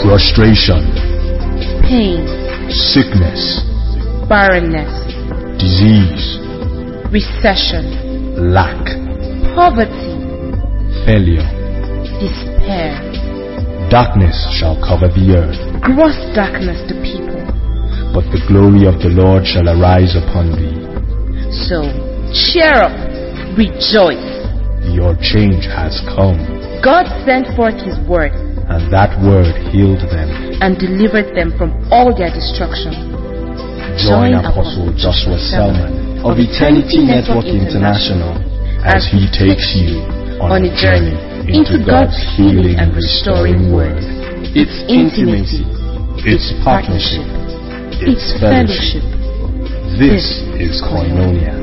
frustration, pain, sickness, barrenness, disease, recession, lack, poverty, failure. despair, Darkness shall cover the earth, gross darkness to people. but the glory of the Lord shall arise upon thee. So, cheer up, rejoice. Your change has come, God sent forth His word and that word healed them. and delivered them from all their destruction. Join Apostle Joshua Selman of Eternity Network International as he takes you on a journey into God's healing and restoring word. It's intimacy, it's partnership, it's fellowship. This is Koinonia.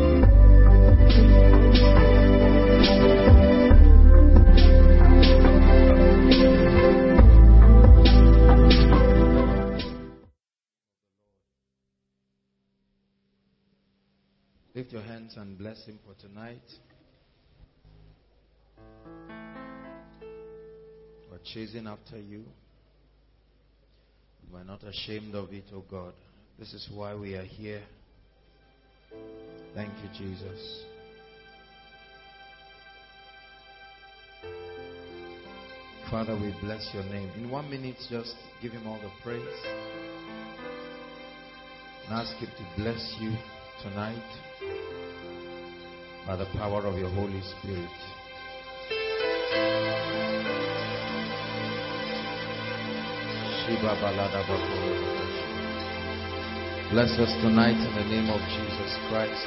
Lift your hands and bless Him for tonight. We're chasing after you. We're not ashamed of it, oh God. This is why we are here. Thank you, Jesus. Father, we bless your name. In 1 minute, just give Him all the praise. And ask Him to bless you tonight by the power of your Holy Spirit. Bless us tonight in the name of Jesus Christ.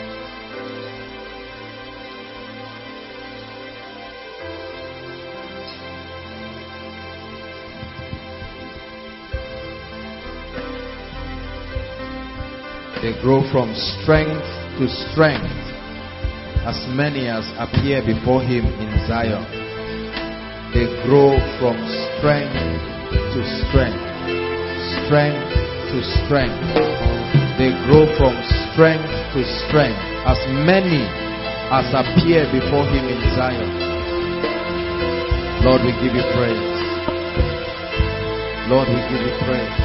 They grow from strength to strength, as many as appear before Him in Zion. They grow from strength to strength, strength to strength. They grow from strength to strength, as many as appear before Him in Zion. Lord, we give you praise. Lord, we give you praise.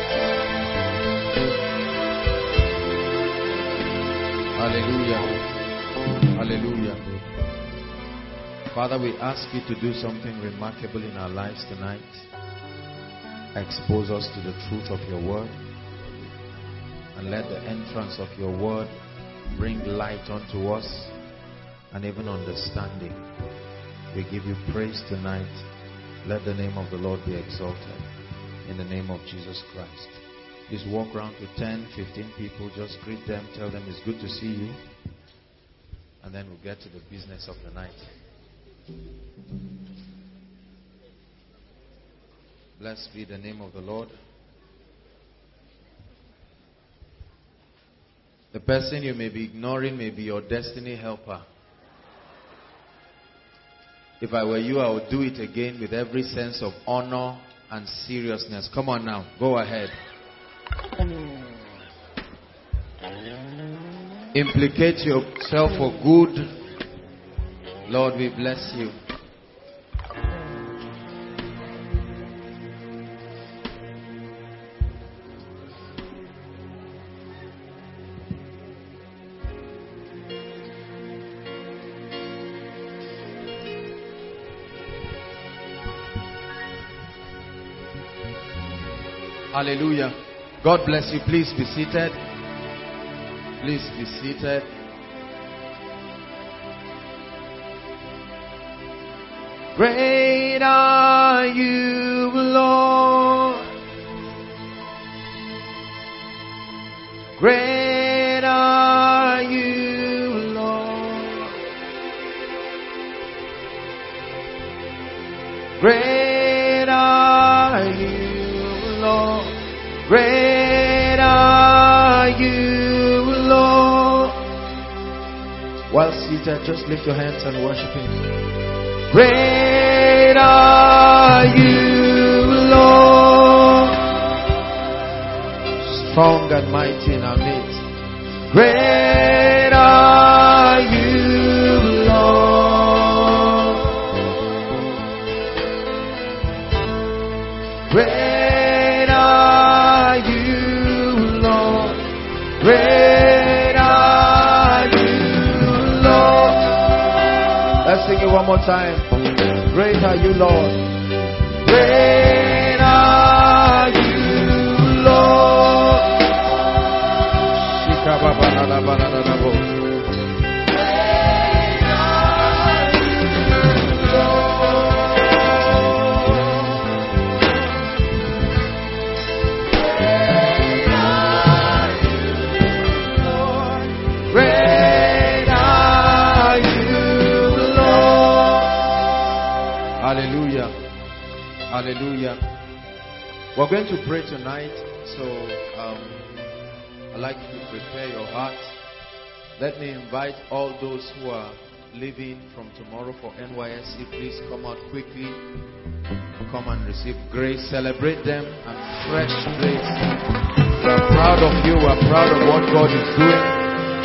Hallelujah. Hallelujah. Father, we ask you to do something remarkable in our lives tonight. Expose us to the truth of your word. And let the entrance of your word bring light unto us and even understanding. We give you praise tonight. Let the name of the Lord be exalted. In the name of Jesus Christ. Please walk around to 10, 15 people. Just greet them. Tell them it's good to see you. And then we'll get to the business of the night. Blessed be the name of the Lord. The person you may be ignoring may be your destiny helper. If I were you, I would do it again with every sense of honor and seriousness. Come on now. Go ahead. Implicate yourself for good. Lord, we bless you. Hallelujah. God bless you. Please be seated. Please be seated. Great are you, Lord. Great are you, Lord. Great are you, Lord. Great are you, Lord. While seated, just lift your hands and worship Him. Great are you, Lord. Strong and mighty in our midst. Great are you, Lord. Let's sing it one more time. Great are you, Lord. Great are you, Lord. Hallelujah. Hallelujah. We're going to pray tonight, so I'd like you to prepare your heart. Let me invite all those who are leaving from tomorrow for NYSC. Please come out quickly. Come and receive grace. Celebrate them and fresh grace. We're proud of you. We're proud of what God is doing.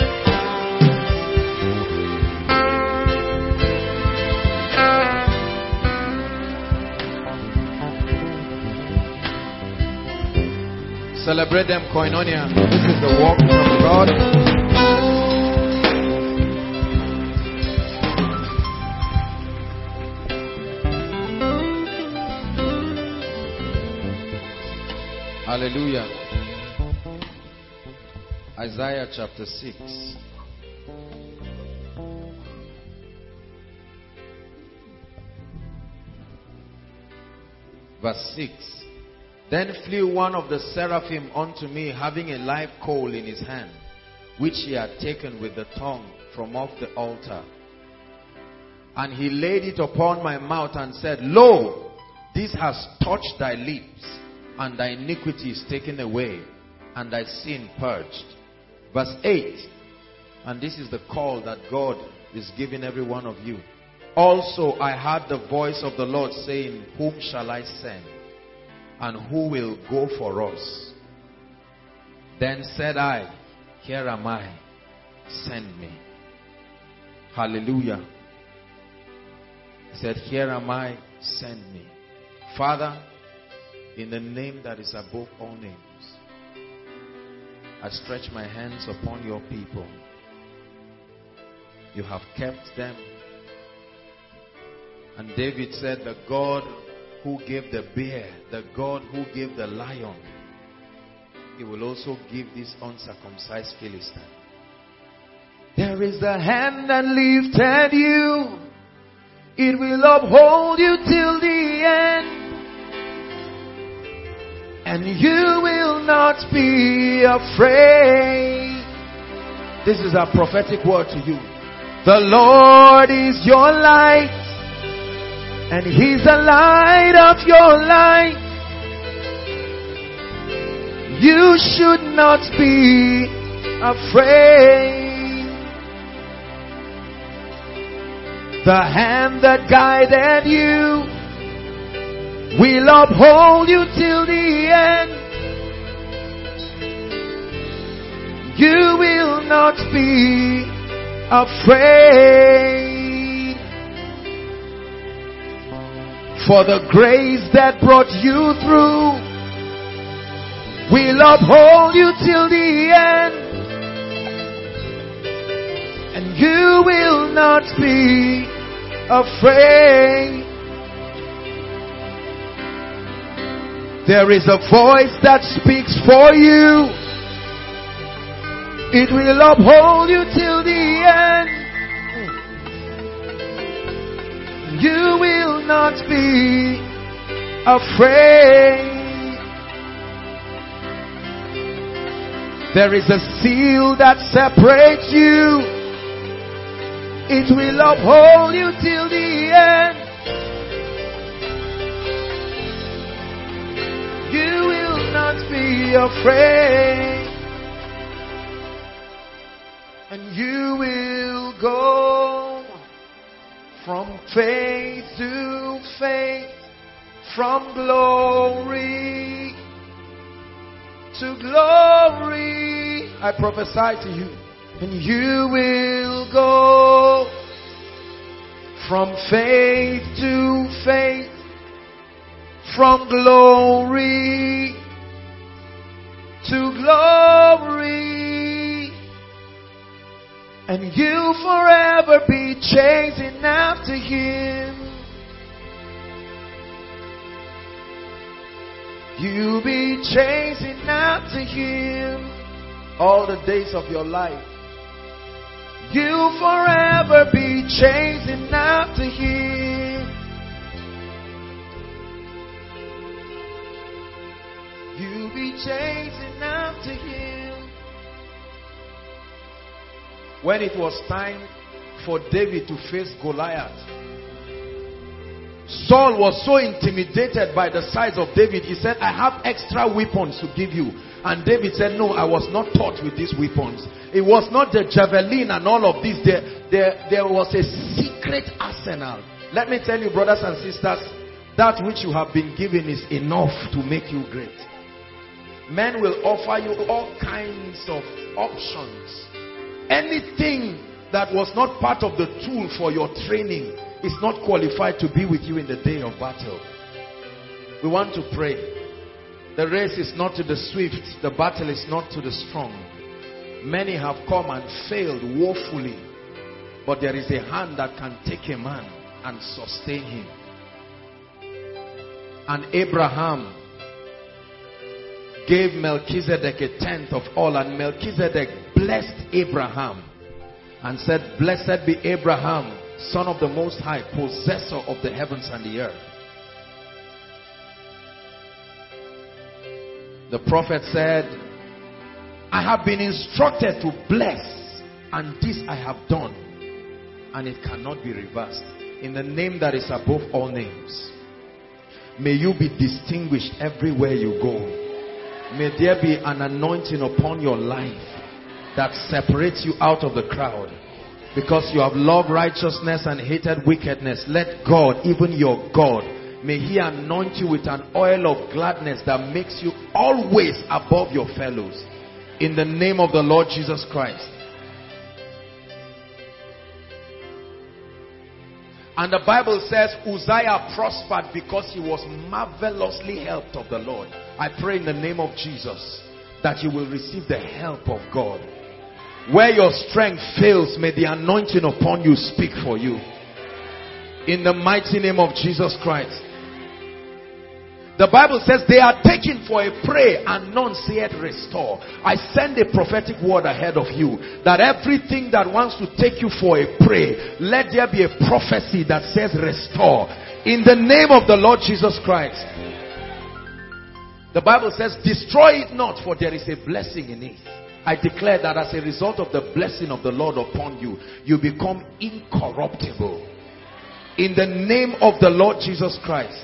Celebrate them, Koinonia. This is the work of God. Hallelujah. Isaiah chapter 6. Verse 6. Then flew one of the seraphim unto me, having a live coal in his hand, which he had taken with the tongue from off the altar. And he laid it upon my mouth and said, Lo, this has touched thy lips, and thy iniquity is taken away, and thy sin purged. Verse 8. And this is the call that God is giving every one of you. Also I heard the voice of the Lord saying, Whom shall I send? And who will go for us? Then said I, Here am I, send me. Hallelujah. He said, Here am I, send me. Father, in the name that is above all names, I stretch my hands upon your people. You have kept them. And David said, the God who gave the bear, the God who gave the lion, He will also give this uncircumcised Philistine. There is the hand that lifted you. It will uphold you till the end. And you will not be afraid. This is a prophetic word to you. The Lord is your light, and He's the light of your life. You should not be afraid. The hand that guided you will uphold you till the end. You will not be afraid. For the grace that brought you through will uphold you till the end. And you will not be afraid. There is a voice that speaks for you. It will uphold you till the end. You will not be afraid. There is a seal that separates you. It will uphold you till the end. You will not be afraid. And you will go from faith to faith, from glory to glory. I prophesy to you. And you will go from faith to faith, from glory to glory. And you'll forever be chasing after Him. You'll be chasing after Him all the days of your life. You'll forever be chasing after Him. You'll be chasing after Him. When it was time for David to face Goliath, Saul was so intimidated by the size of David. He said, I have extra weapons to give you. And David said, no, I was not taught with these weapons. It was not the javelin and all of this. There was a secret arsenal. Let me tell you, brothers and sisters, that which you have been given is enough to make you great. Men will offer you all kinds of options. Anything that was not part of the tool for your training is not qualified to be with you in the day of battle. We want to pray. The race is not to the swift. The battle is not to the strong. Many have come and failed woefully. But there is a hand that can take a man and sustain him. And Abraham gave Melchizedek a tenth of all. And Melchizedek blessed Abraham and said, blessed be Abraham, Son of the Most High, possessor of the heavens and the earth. The prophet said, I have been instructed to bless, and this I have done, and it cannot be reversed. In the name that is above all names, may you be distinguished everywhere you go. May there be an anointing upon your life that separates you out of the crowd. Because you have loved righteousness and hated wickedness, let God, even your God, may He anoint you with an oil of gladness that makes you always above your fellows. In the name of the Lord Jesus Christ. And the Bible says Uzziah prospered because he was marvelously helped of the Lord. I pray in the name of Jesus that you will receive the help of God. Where your strength fails, may the anointing upon you speak for you. In the mighty name of Jesus Christ. The Bible says they are taken for a prey and none saith restore. I send a prophetic word ahead of you that everything that wants to take you for a prey, let there be a prophecy that says restore. In the name of the Lord Jesus Christ. The Bible says destroy it not, for there is a blessing in it. I declare that as a result of the blessing of the Lord upon you, you become incorruptible. In the name of the Lord Jesus Christ.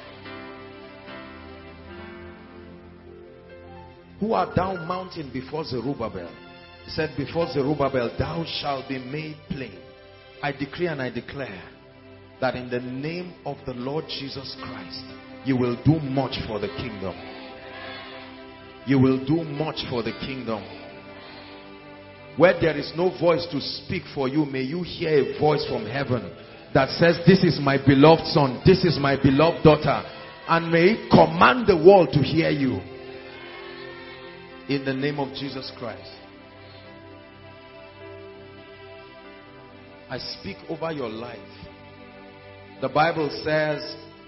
Who art thou mountain before Zerubbabel? He said, before Zerubbabel thou shalt be made plain. I decree and I declare that in the name of the Lord Jesus Christ, you will do much for the kingdom. You will do much for the kingdom. Where there is no voice to speak for you, may you hear a voice from heaven that says, this is my beloved son, this is my beloved daughter. And may it command the world to hear you. In the name of Jesus Christ. I speak over your life. The Bible says,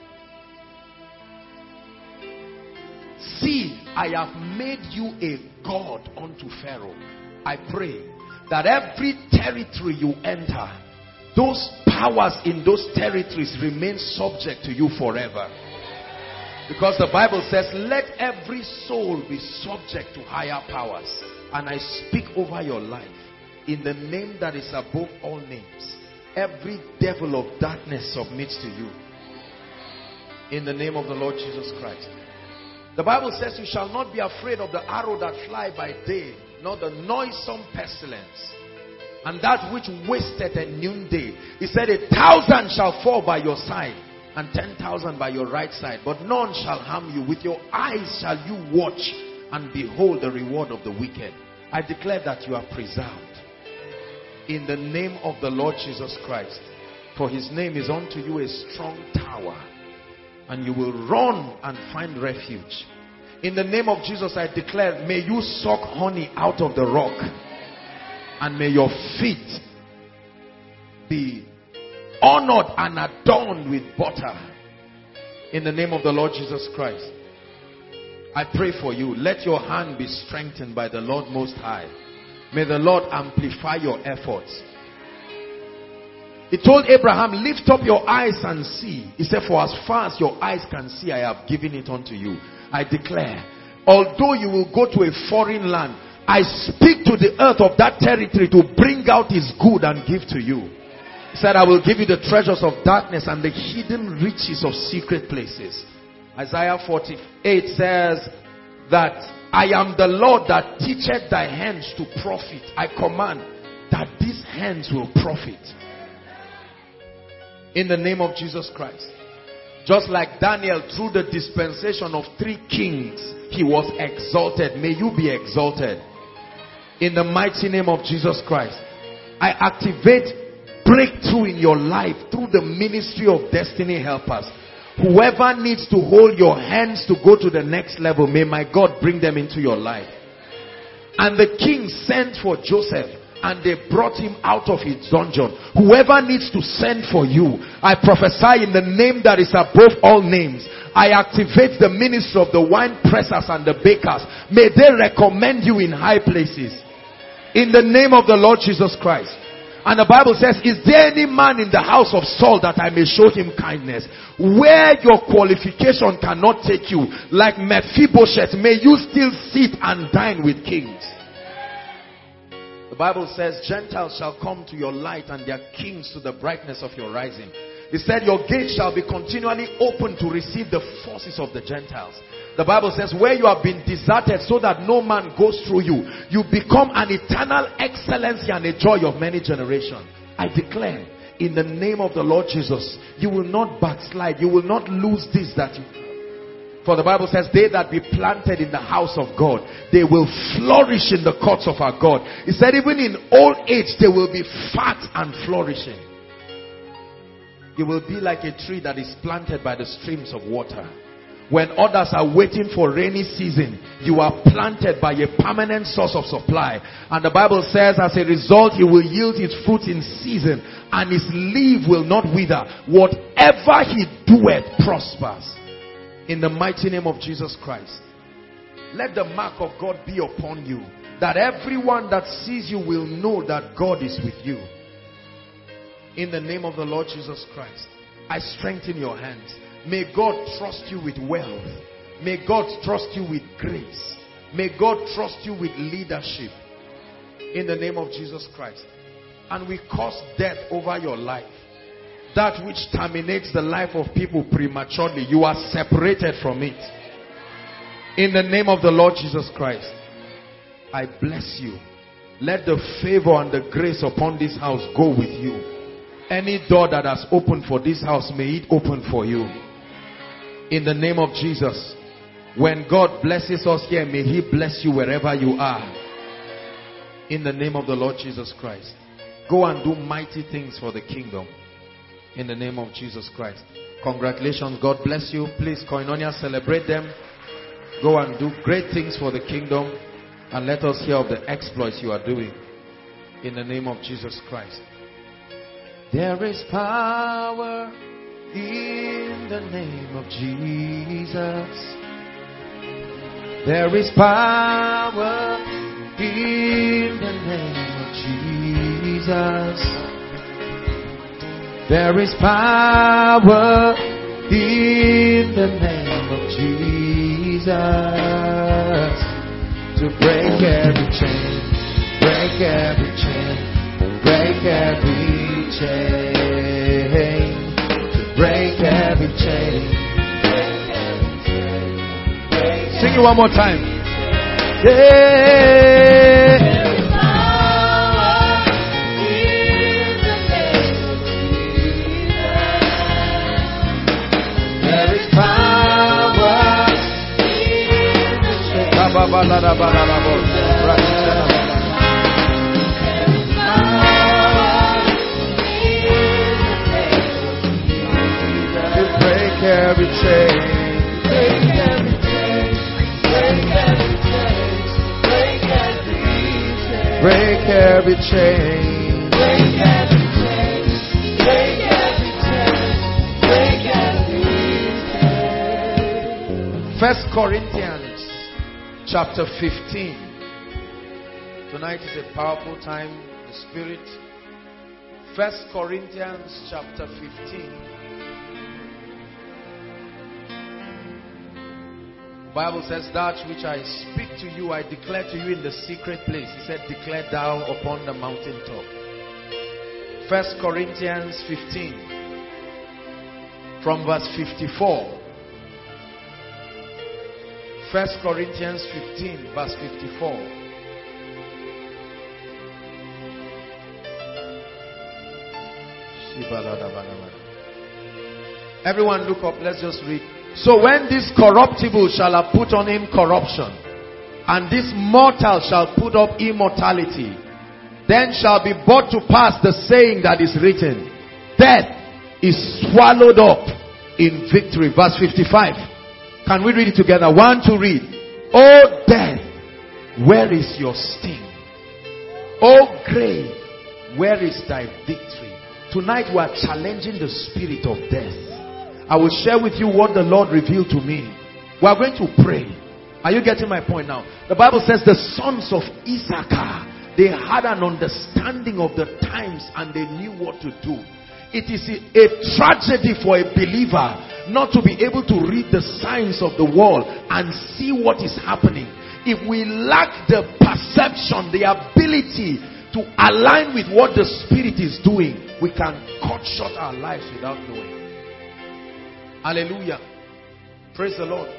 see, I have made you a God unto Pharaoh. I pray that every territory you enter, those powers in those territories remain subject to you forever. Because the Bible says, let every soul be subject to higher powers. And I speak over your life in the name that is above all names. Every devil of darkness submits to you. In the name of the Lord Jesus Christ. The Bible says you shall not be afraid of the arrow that fly by day, nor the noisome pestilence, and that which wasteth at noonday. He said 1,000 shall fall by your side, and 10,000 by your right side, but none shall harm you. With your eyes shall you watch and behold the reward of the wicked. I declare that you are preserved in the name of the Lord Jesus Christ. For his name is unto you a strong tower, and you will run and find refuge. In the name of Jesus, I declare, may you suck honey out of the rock. And may your feet be honored and adorned with butter. In the name of the Lord Jesus Christ. I pray for you. Let your hand be strengthened by the Lord Most High. May the Lord amplify your efforts. He told Abraham, lift up your eyes and see. He said, for as far as your eyes can see, I have given it unto you. I declare, although you will go to a foreign land, I speak to the earth of that territory to bring out his good and give to you. He said, I will give you the treasures of darkness and the hidden riches of secret places. Isaiah 48 says that I am the Lord that teacheth thy hands to profit. I command that these hands will profit. In the name of Jesus Christ. Just like Daniel, through the dispensation of 3 kings, he was exalted. May you be exalted. In the mighty name of Jesus Christ. I activate breakthrough in your life through the ministry of destiny helpers. Whoever needs to hold your hands to go to the next level, may my God bring them into your life. And the king sent for Joseph, and they brought him out of his dungeon. Whoever needs to send for you, I prophesy in the name that is above all names. I activate the ministry of the wine pressers and the bakers. May they recommend you in high places. In the name of the Lord Jesus Christ. And the Bible says, is there any man in the house of Saul that I may show him kindness? Where your qualification cannot take you, like Mephibosheth, may you still sit and dine with kings. The Bible says, Gentiles shall come to your light and their kings to the brightness of your rising. He said, your gates shall be continually open to receive the forces of the Gentiles. The Bible says, where you have been deserted so that no man goes through you, you become an eternal excellency and a joy of many generations. I declare, in the name of the Lord Jesus, you will not backslide. You will not lose this that you have. For the Bible says, they that be planted in the house of God, they will flourish in the courts of our God. He said, even in old age, they will be fat and flourishing. You will be like a tree that is planted by the streams of water. When others are waiting for rainy season, you are planted by a permanent source of supply. And the Bible says, as a result, he will yield his fruit in season, and his leaf will not wither. Whatever he doeth prospers. In the mighty name of Jesus Christ. Let the mark of God be upon you, that everyone that sees you will know that God is with you. In the name of the Lord Jesus Christ, I strengthen your hands. May God trust you with wealth. May God trust you with grace. May God trust you with leadership. In the name of Jesus Christ. And we curse death over your life. That which terminates the life of people prematurely, you are separated from it. In the name of the Lord Jesus Christ, I bless you. Let the favor and the grace upon this house go with you. Any door that has opened for this house, may it open for you. In the name of Jesus. When God blesses us here, may he bless you wherever you are. In the name of the Lord Jesus Christ. Go and do mighty things for the kingdom. In the name of Jesus Christ. Congratulations. God bless you. Please, Koinonia, celebrate them. Go and do great things for the kingdom. And let us hear of the exploits you are doing. In the name of Jesus Christ. There is power in the name of Jesus. There is power in the name of Jesus. There is power in the name of Jesus to break every chain, break every chain, break every chain, to break every chain. Sing it one more time. Yeah. To break every chain, break every chain, break every chain, break every chain, break break every chain. Break every chain. Break every chain. Break every chain. 1 Corinthians chapter 15. Tonight is a powerful time in the Spirit. 1 Corinthians chapter 15. Bible says, that which I speak to you, I declare to you in the secret place. He said, declare thou upon the mountaintop. 1 Corinthians 15 from verse 54. 1 Corinthians 15 verse 54. Everyone look up, let's just read. So when this corruptible shall have put on him corruption, and this mortal shall put up immortality, then shall be brought to pass the saying that is written, death is swallowed up in victory. Verse 55. Can we read it together? 1, 2, read. O death, where is your sting? O grave, where is thy victory? Tonight we are challenging the spirit of death. I will share with you what the Lord revealed to me. We are going to pray. Are you getting my point now? The Bible says the sons of Issachar, they had an understanding of the times and they knew what to do. It is a tragedy for a believer not to be able to read the signs of the world and see what is happening. If we lack the perception, the ability to align with what the Spirit is doing, we can cut short our lives without knowing. Hallelujah. Praise the Lord.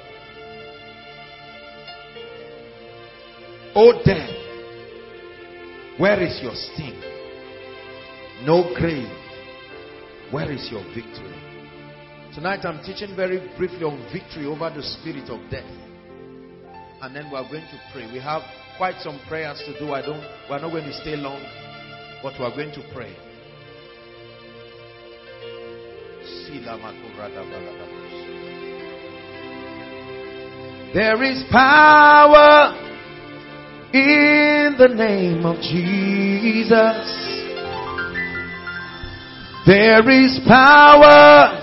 O death, where is your sting? No grave, where is your victory? Tonight I'm teaching very briefly on victory over the spirit of death. And then we are going to pray. We have quite some prayers to do. We're not going to stay long, but we are going to pray. There is power in the name of Jesus. There is power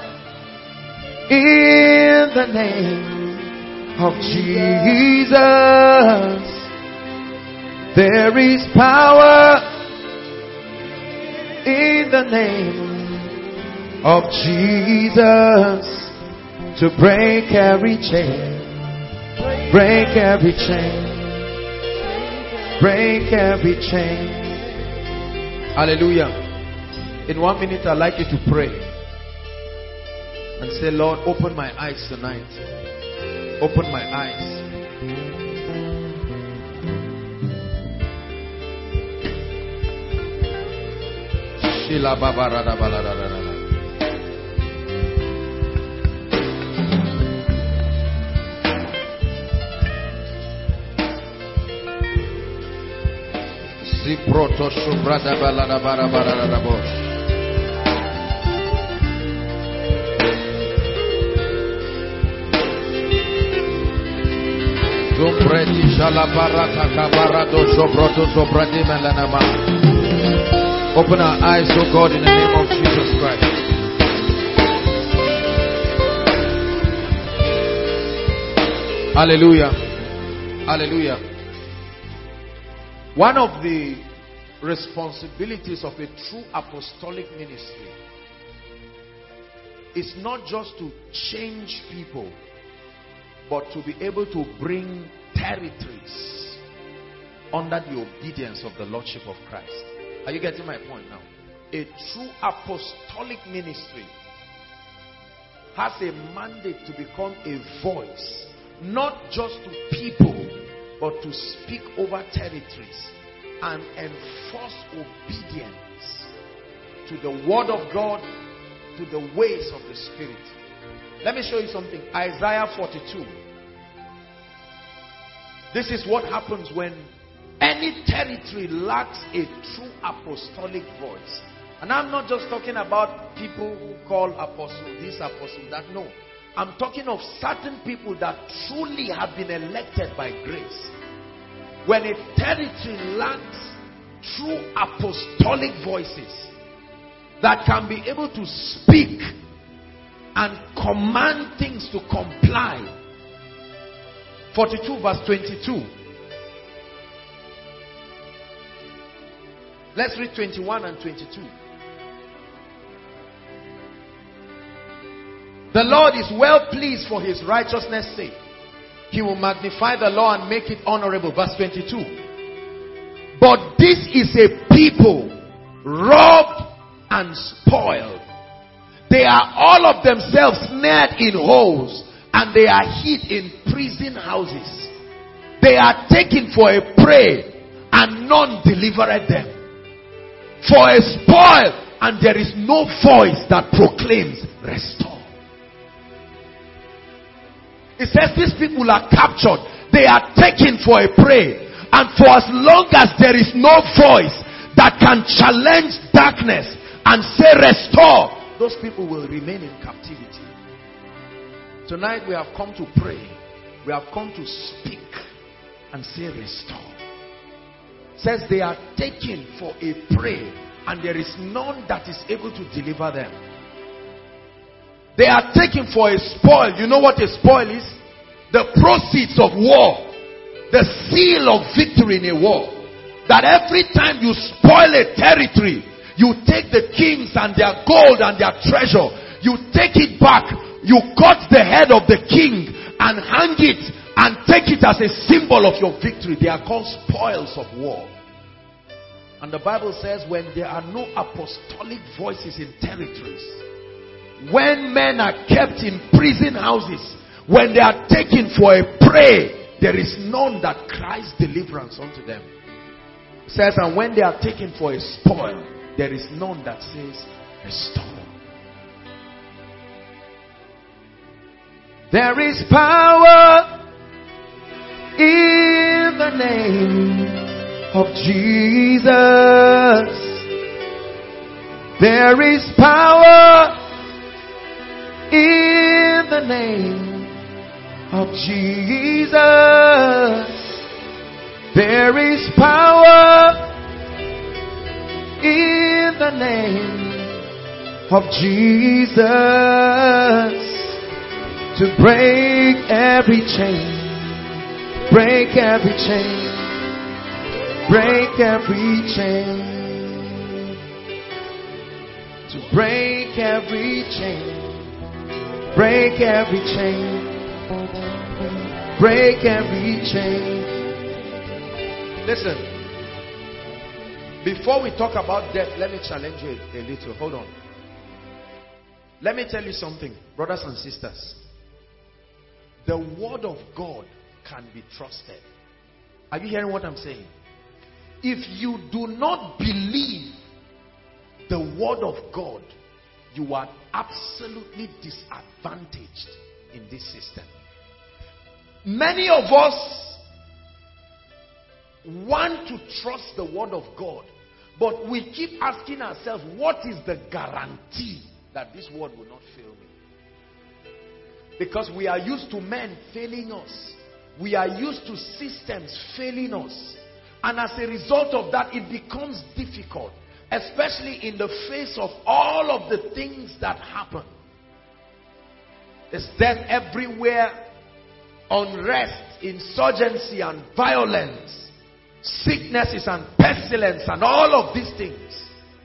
in the name of Jesus. There is power in the name of Jesus to break every chain. Break every chain. Break every chain. Hallelujah. In 1 minute I'd like you to pray and say, Lord, open my eyes tonight. Open my eyes. Shila Baba Rada Balada. Proto Subrada Balada Barabara Bosh. Zumbreti Shalabarata Kabarado Sobroto Sobradi Melanama. Open our eyes, O God, in the name of Jesus Christ. Hallelujah. Hallelujah. One of the responsibilities of a true apostolic ministry is not just to change people, but to be able to bring territories under the obedience of the Lordship of Christ. Are you getting my point now? A true apostolic ministry has a mandate to become a voice, not just to people, but to speak over territories and enforce obedience to the word of God, to the ways of the Spirit. Let me show you something. Isaiah 42. This is what happens when any territory lacks a true apostolic voice. And I'm not just talking about people who call apostle this, apostle that. No. I'm talking of certain people that truly have been elected by grace. When a territory lacks true apostolic voices that can be able to speak and command things to comply. 42 verse 22. Let's read 21 and 22. The Lord is well pleased for his righteousness' sake. He will magnify the law and make it honorable. Verse 22. But this is a people robbed and spoiled. They are all of themselves snared in holes, and they are hid in prison houses. They are taken for a prey, and none delivered them. For a spoil, and there is no voice that proclaims, restore. It says these people are captured. They are taken for a prey. And for as long as there is no voice that can challenge darkness and say restore, those people will remain in captivity. Tonight we have come to pray. We have come to speak and say restore. It says they are taken for a prey, and there is none that is able to deliver them. They are taken for a spoil. You know what a spoil is? The proceeds of war. The seal of victory in a war. That every time you spoil a territory, you take the kings and their gold and their treasure, you take it back, you cut the head of the king and hang it and take it as a symbol of your victory. They are called spoils of war. And the Bible says when there are no apostolic voices in territories, when men are kept in prison houses, when they are taken for a prey, there is none that cries deliverance unto them. It says, and when they are taken for a spoil, there is none that says, restore. There is power in the name of Jesus. There is power in the name of Jesus. There is power in the name of Jesus to break every chain, break every chain, break every chain, to break every chain. Break every chain. Break every chain. Listen. Before we talk about death, let me challenge you a little. Hold on. Let me tell you something, brothers and sisters. The word of God can be trusted. Are you hearing what I'm saying? If you do not believe the word of God, you are absolutely disadvantaged in this system. Many of us want to trust the word of God, but we keep asking ourselves, what is the guarantee that this word will not fail me? Because we are used to men failing us. We are used to systems failing us. And as a result of that, it becomes difficult. Especially in the face of all of the things that happen. There's death everywhere, unrest, insurgency and violence, sicknesses and pestilence and all of these things.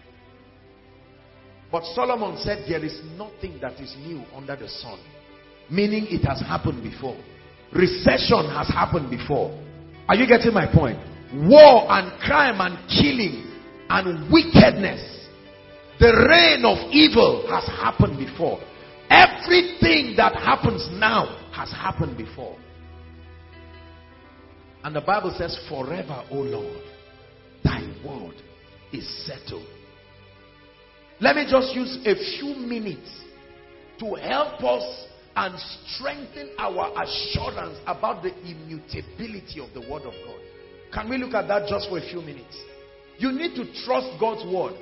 But Solomon said there is nothing that is new under the sun. Meaning it has happened before. Recession has happened before. Are you getting my point? War and crime and killing and wickedness, the reign of evil has happened before. Everything that happens now has happened before. And the Bible says, forever, O Lord, thy word is settled. Let me just use a few minutes to help us and strengthen our assurance about the immutability of the word of God. Can we look at that just for a few minutes? You need to trust God's word.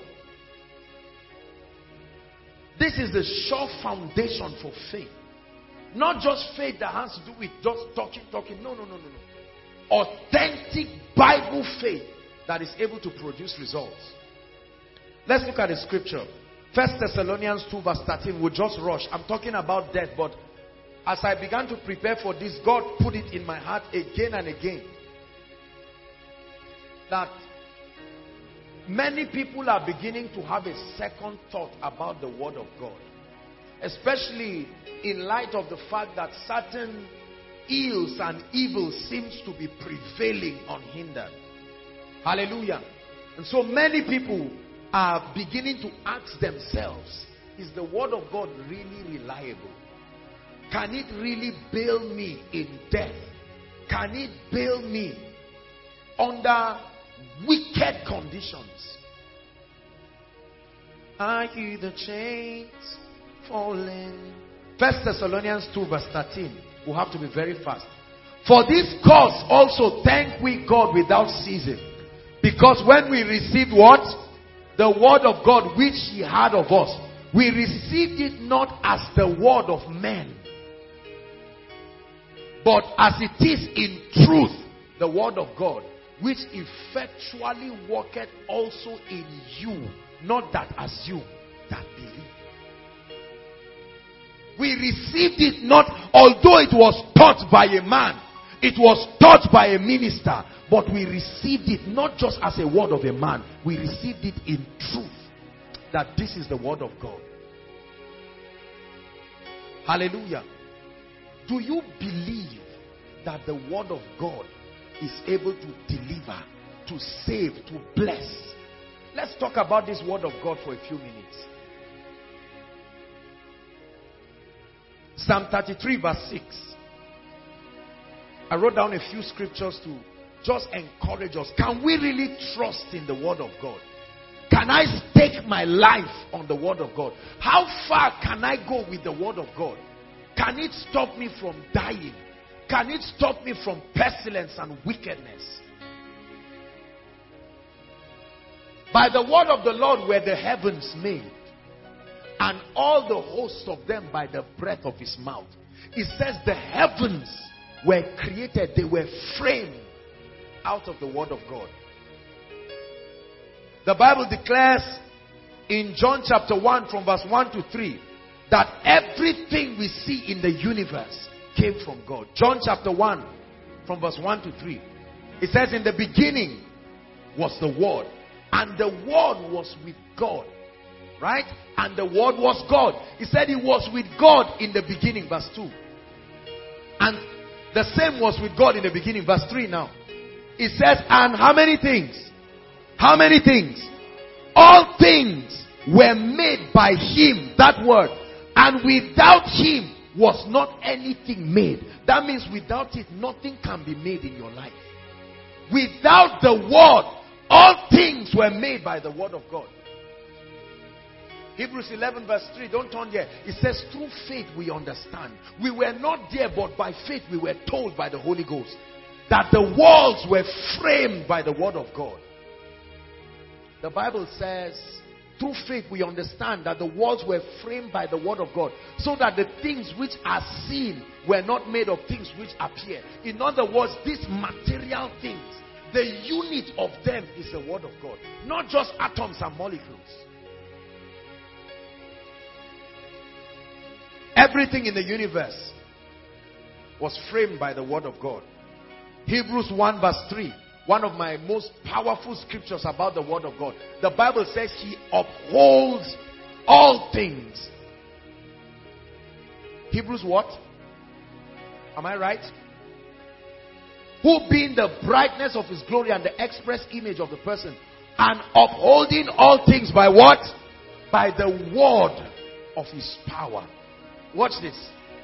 This is the sure foundation for faith. Not just faith that has to do with just talking. No. Authentic Bible faith that is able to produce results. Let's look at the scripture. 1 Thessalonians 2 verse 13. We'll just rush. I'm talking about death, but as I began to prepare for this, God put it in my heart again and again that many people are beginning to have a second thought about the word of God, especially in light of the fact that certain ills and evils seems to be prevailing unhindered. Hallelujah. And so many people are beginning to ask themselves, is the word of God really reliable? Can it really bail me in death? Can it bail me under wicked conditions? I hear the chains falling. 1 Thessalonians 2 verse 13. We'll have to be very fast. For this cause also thank we God without ceasing. Because when we received what? The word of God which he had of us, we received it not as the word of men, but as it is in truth, the word of God, which effectually worketh also in you, not that as you that believe. We received it not, although it was taught by a man, it was taught by a minister, but we received it not just as a word of a man, we received it in truth, that this is the word of God. Hallelujah. Do you believe that the word of God is able to deliver, to save, to bless? Let's talk about this word of God for a few minutes. Psalm 33 verse 6. I wrote down a few scriptures to just encourage us. Can we really trust in the word of God? Can I stake my life on the word of God? How far can I go with the word of God? Can it stop me from dying? Can it stop me from pestilence and wickedness? By the word of the Lord were the heavens made, and all the hosts of them by the breath of his mouth. It says the heavens were created, they were framed out of the word of God. The Bible declares in John chapter 1 from verse 1 to 3 that everything we see in the universe came from God. John chapter 1 from verse 1 to 3. It says, in the beginning was the Word, and the Word was with God. Right? And the Word was God. He said he was with God in the beginning, verse 2. And the same was with God in the beginning, verse 3 now. It says, and how many things? How many things? All things were made by him, that word. And without him was not anything made. That means without it, nothing can be made in your life. Without the word, all things were made by the word of God. Hebrews 11 verse 3, don't turn there. It says, through faith we understand. We were not there, but by faith we were told by the Holy Ghost that the walls were framed by the word of God. The Bible says, through faith we understand that the walls were framed by the word of God, so that the things which are seen were not made of things which appear. In other words, these material things, the unit of them is the word of God, not just atoms and molecules. Everything in the universe was framed by the word of God. Hebrews 1 verse 3. One of my most powerful scriptures about the word of God. The Bible says he upholds all things. Hebrews what? Am I right? Who being the brightness of his glory and the express image of the person, and upholding all things by what? By the word of his power. Watch this.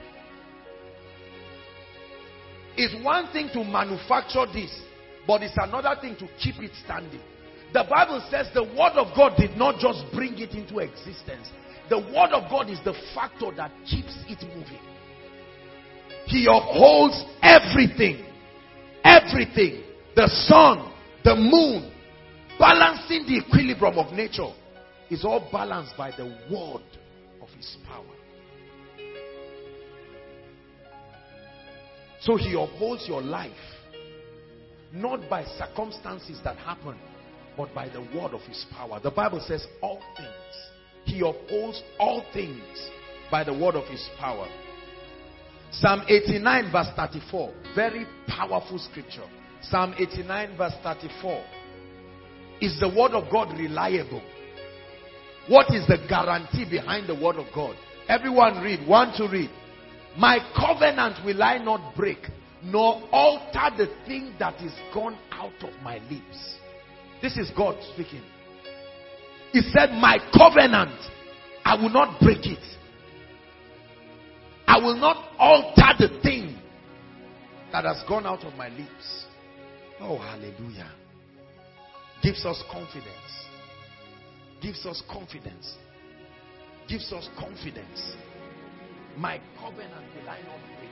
It's one thing to manufacture this, but it's another thing to keep it standing. The Bible says the word of God did not just bring it into existence. The word of God is the factor that keeps it moving. He upholds everything. Everything. The sun, the moon, balancing the equilibrium of nature is all balanced by the word of his power. So he upholds your life, not by circumstances that happen, but by the word of his power. The Bible says all things. He upholds all things by the word of his power. Psalm 89 verse 34. Very powerful scripture. Psalm 89 verse 34. Is the word of God reliable? What is the guarantee behind the word of God? Everyone read. One to read. My covenant will I not break, nor alter the thing that is gone out of my lips. This is God speaking. He said, my covenant, I will not break it. I will not alter the thing that has gone out of my lips. Oh, hallelujah. Gives us confidence. Gives us confidence. Gives us confidence. My covenant will I not break.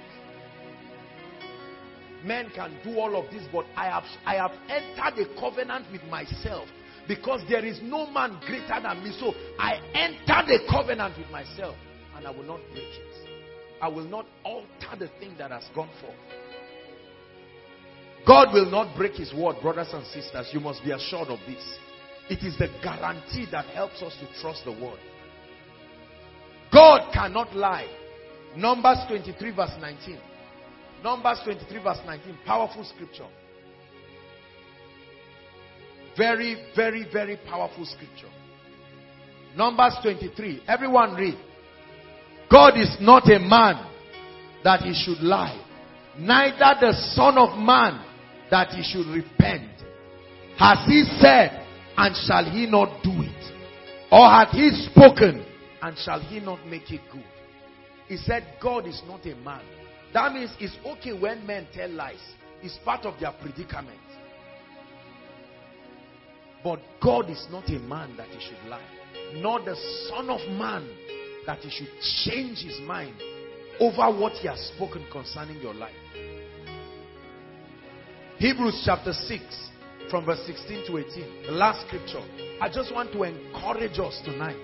Men can do all of this, but I have entered a covenant with myself, because there is no man greater than me. So I entered a covenant with myself, and I will not break it. I will not alter the thing that has gone forth. God will not break his word, brothers and sisters. You must be assured of this. It is the guarantee that helps us to trust the word. God cannot lie. Numbers 23 verse 19. Numbers 23 verse 19. Powerful scripture. Very, very, very powerful scripture. Numbers 23. Everyone read. God is not a man that he should lie, neither the son of man that he should repent. Has he said, and shall he not do it? Or hath he spoken, and shall he not make it good? He said God is not a man. That means it's okay when men tell lies. It's part of their predicament. But God is not a man that he should lie, nor the son of man that he should change his mind over what he has spoken concerning your life. Hebrews chapter 6 from verse 16 to 18. The last scripture. I just want to encourage us tonight.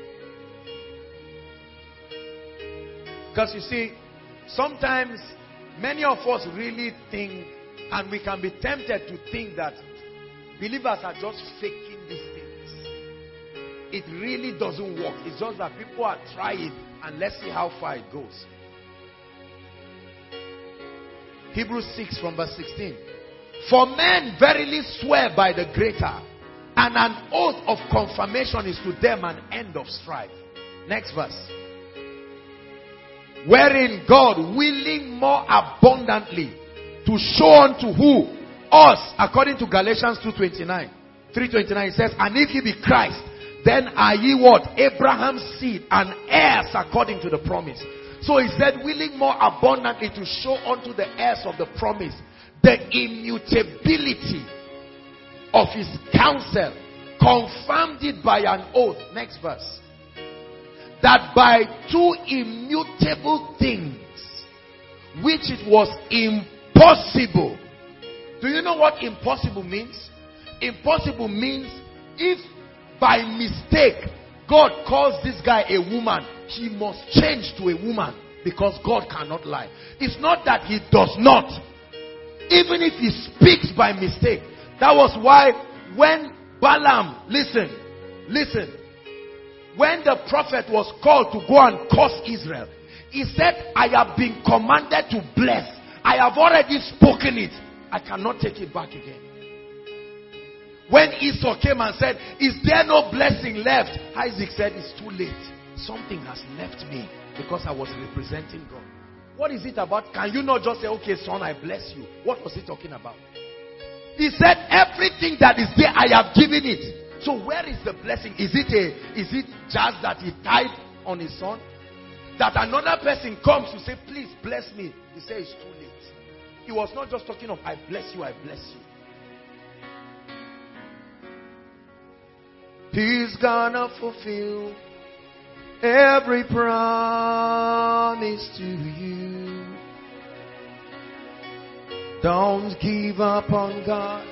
Because you see, sometimes many of us really think, and we can be tempted to think that believers are just faking these things. It really doesn't work. It's just that people are trying, and let's see how far it goes. Hebrews 6 from verse 16. For men verily swear by the greater, and an oath of confirmation is to them an end of strife. Next verse. Wherein God, willing more abundantly to show unto who? Us, according to Galatians 2:29. 3:29 says, and if he be Christ, then are ye what? Abraham's seed and heirs according to the promise. So he said, willing more abundantly to show unto the heirs of the promise the immutability of his counsel, confirmed it by an oath. Next verse. That by two immutable things, which it was impossible. Do you know what impossible means? Impossible means if by mistake God calls this guy a woman, he must change to a woman, because God cannot lie. It's not that he does not. Even if he speaks by mistake. That was why when Balaam, listen, when the prophet was called to go and curse Israel, he said, I have been commanded to bless. I have already spoken it. I cannot take it back again. When Esau came and said, is there no blessing left? Isaac said, it's too late. Something has left me because I was representing God. What is it about? Can you not just say, okay, son, I bless you? What was he talking about? He said, everything that is there, I have given it. So where is the blessing? Is it just that he tied on his son? That another person comes to say, please bless me. He said, it's too late. He was not just talking of, I bless you, I bless you. He's gonna fulfill every promise to you. Don't give up on God,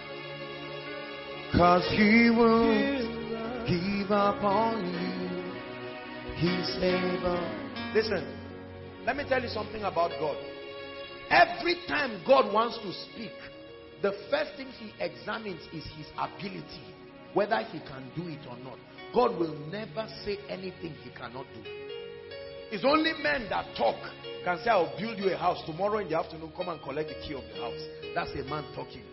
'cause he won't give up on you. He's able. Listen, let me tell you something about God. Every time God wants to speak, the first thing he examines is his ability, whether he can do it or not. God will never say anything he cannot do. It's only men that talk can say, I'll build you a house. Tomorrow in the afternoon, come and collect the key of the house. That's a man talking.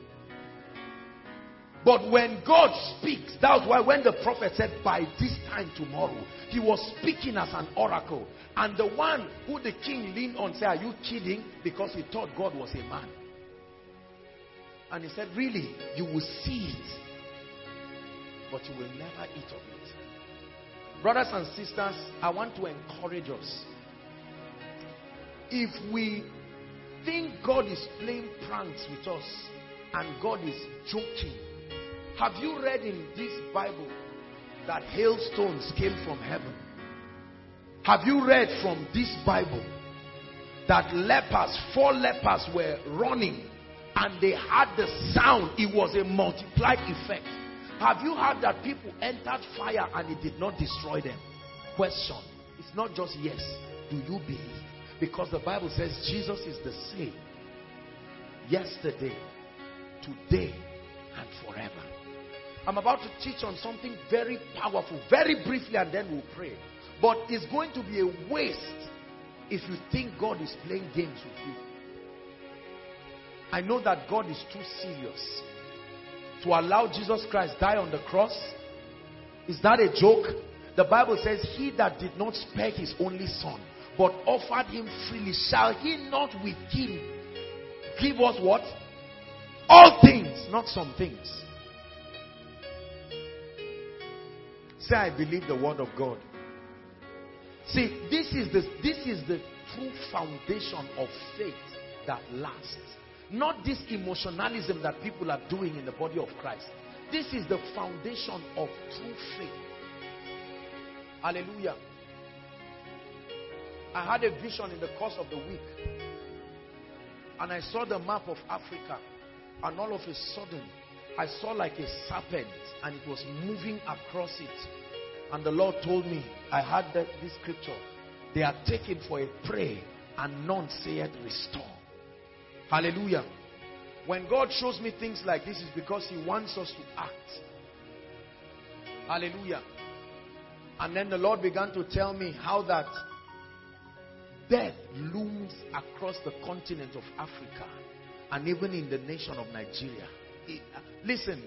But when God speaks, that's why when the prophet said, by this time tomorrow, he was speaking as an oracle. And the one who the king leaned on said, are you kidding? Because he thought God was a man. And he said, really, you will see it, but you will never eat of it. Brothers and sisters, I want to encourage us. If we think God is playing pranks with us and God is joking, have you read in this Bible that hailstones came from heaven? Have you read from this Bible that lepers, 4 lepers were running and they had the sound? It was a multiplied effect. Have you heard that people entered fire and it did not destroy them? Question. It's not just yes. Do you believe? Because the Bible says Jesus is the same yesterday, today, and forever. I'm about to teach on something very powerful, very briefly, and then we'll pray. But it's going to be a waste if you think God is playing games with you. I know that God is too serious to allow Jesus Christ die on the cross. Is that a joke? The Bible says, he that did not spare his only son, but offered him freely, shall he not with him give us what? All things, not some things. Say, I believe the word of God. See, this is the true foundation of faith that lasts. Not this emotionalism that people are doing in the body of Christ. This is the foundation of true faith. Hallelujah. I had a vision in the course of the week. And I saw the map of Africa. And all of a sudden, I saw like a serpent. And it was moving across it. And the Lord told me, I had this scripture. They are taken for a prey, and none saith restore. Hallelujah. When God shows me things like this, it's because he wants us to act. Hallelujah. And then the Lord began to tell me how that death looms across the continent of Africa and even in the nation of Nigeria. Listen.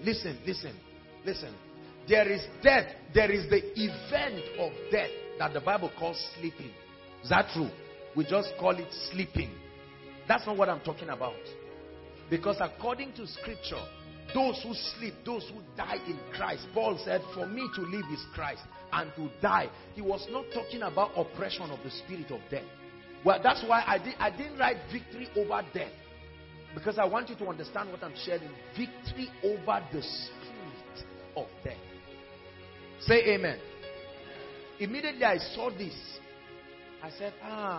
There is death. There is the event of death that the Bible calls sleeping. Is that true? We just call it sleeping. That's not what I'm talking about. Because according to scripture, those who sleep, those who die in Christ, Paul said, for me to live is Christ, and to die. He was not talking about oppression of the spirit of death. Well, that's why I didn't write victory over death. Because I want you to understand what I'm sharing. Victory over the spirit of death. Say amen. Immediately I saw this. I said,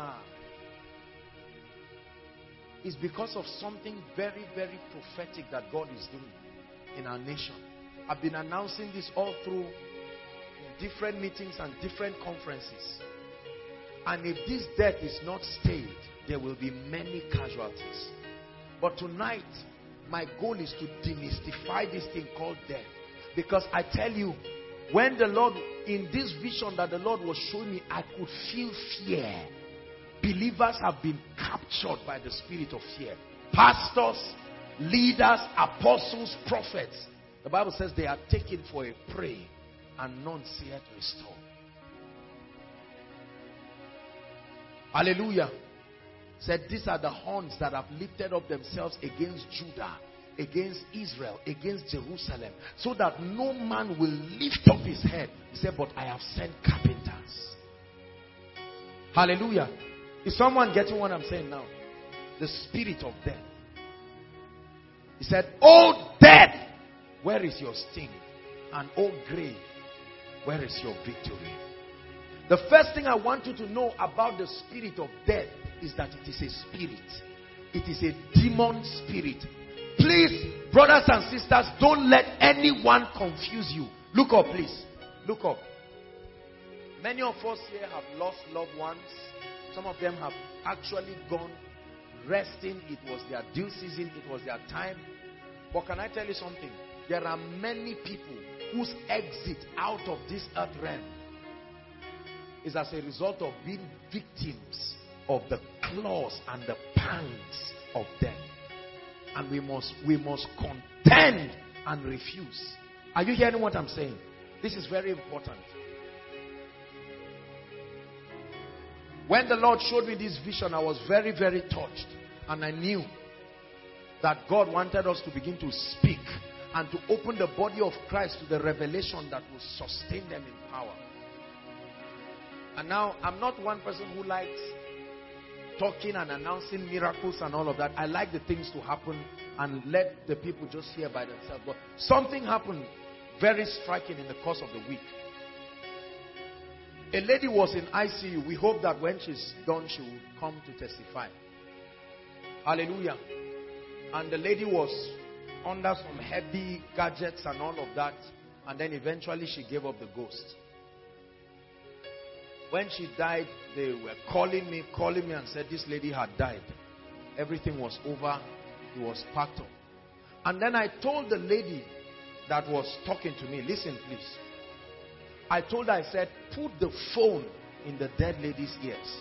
it's because of something very, very prophetic that God is doing in our nation. I've been announcing this all through different meetings and different conferences. And if this death is not stayed, there will be many casualties. But tonight, my goal is to demystify this thing called death. Because I tell you, when the Lord, in this vision that the Lord was showing me, I could feel fear. Believers have been captured by the spirit of fear. Pastors, leaders, apostles, prophets. The Bible says they are taken for a prey, and none saith restore. Hallelujah. Said these are the horns that have lifted up themselves against Judah, against Israel, against Jerusalem, so that no man will lift up his head. He said, but I have sent carpenters. Hallelujah. Is someone getting what I'm saying now? The spirit of death. He said, oh death, where is your sting? And oh grave, where is your victory? The first thing I want you to know about the spirit of death is that it is a spirit. It is a demon spirit. Please, brothers and sisters, don't let anyone confuse you. Look up, please. Look up. Many of us here have lost loved ones. Some of them have actually gone resting. It was their due season. It was their time. But can I tell you something? There are many people whose exit out of this earth realm is as a result of being victims of the claws and the pangs of death. And we must contend and refuse. Are you hearing what I'm saying? This is very important. When the Lord showed me this vision, I was very, very touched. And I knew that God wanted us to begin to speak and to open the body of Christ to the revelation that will sustain them in power. And now, I'm not one person who likes talking and announcing miracles and all of that. I like the things to happen and let the people just hear by themselves. But something happened very striking in the course of the week. A lady was in ICU. We hope that when she's done, she will come to testify. Hallelujah. And the lady was under some heavy gadgets and all of that. And then eventually she gave up the ghost. When she died, they were calling me and said this lady had died. Everything was over. It was packed up. And then I told the lady that was talking to me, listen please. I told her, I said, put the phone in the dead lady's ears.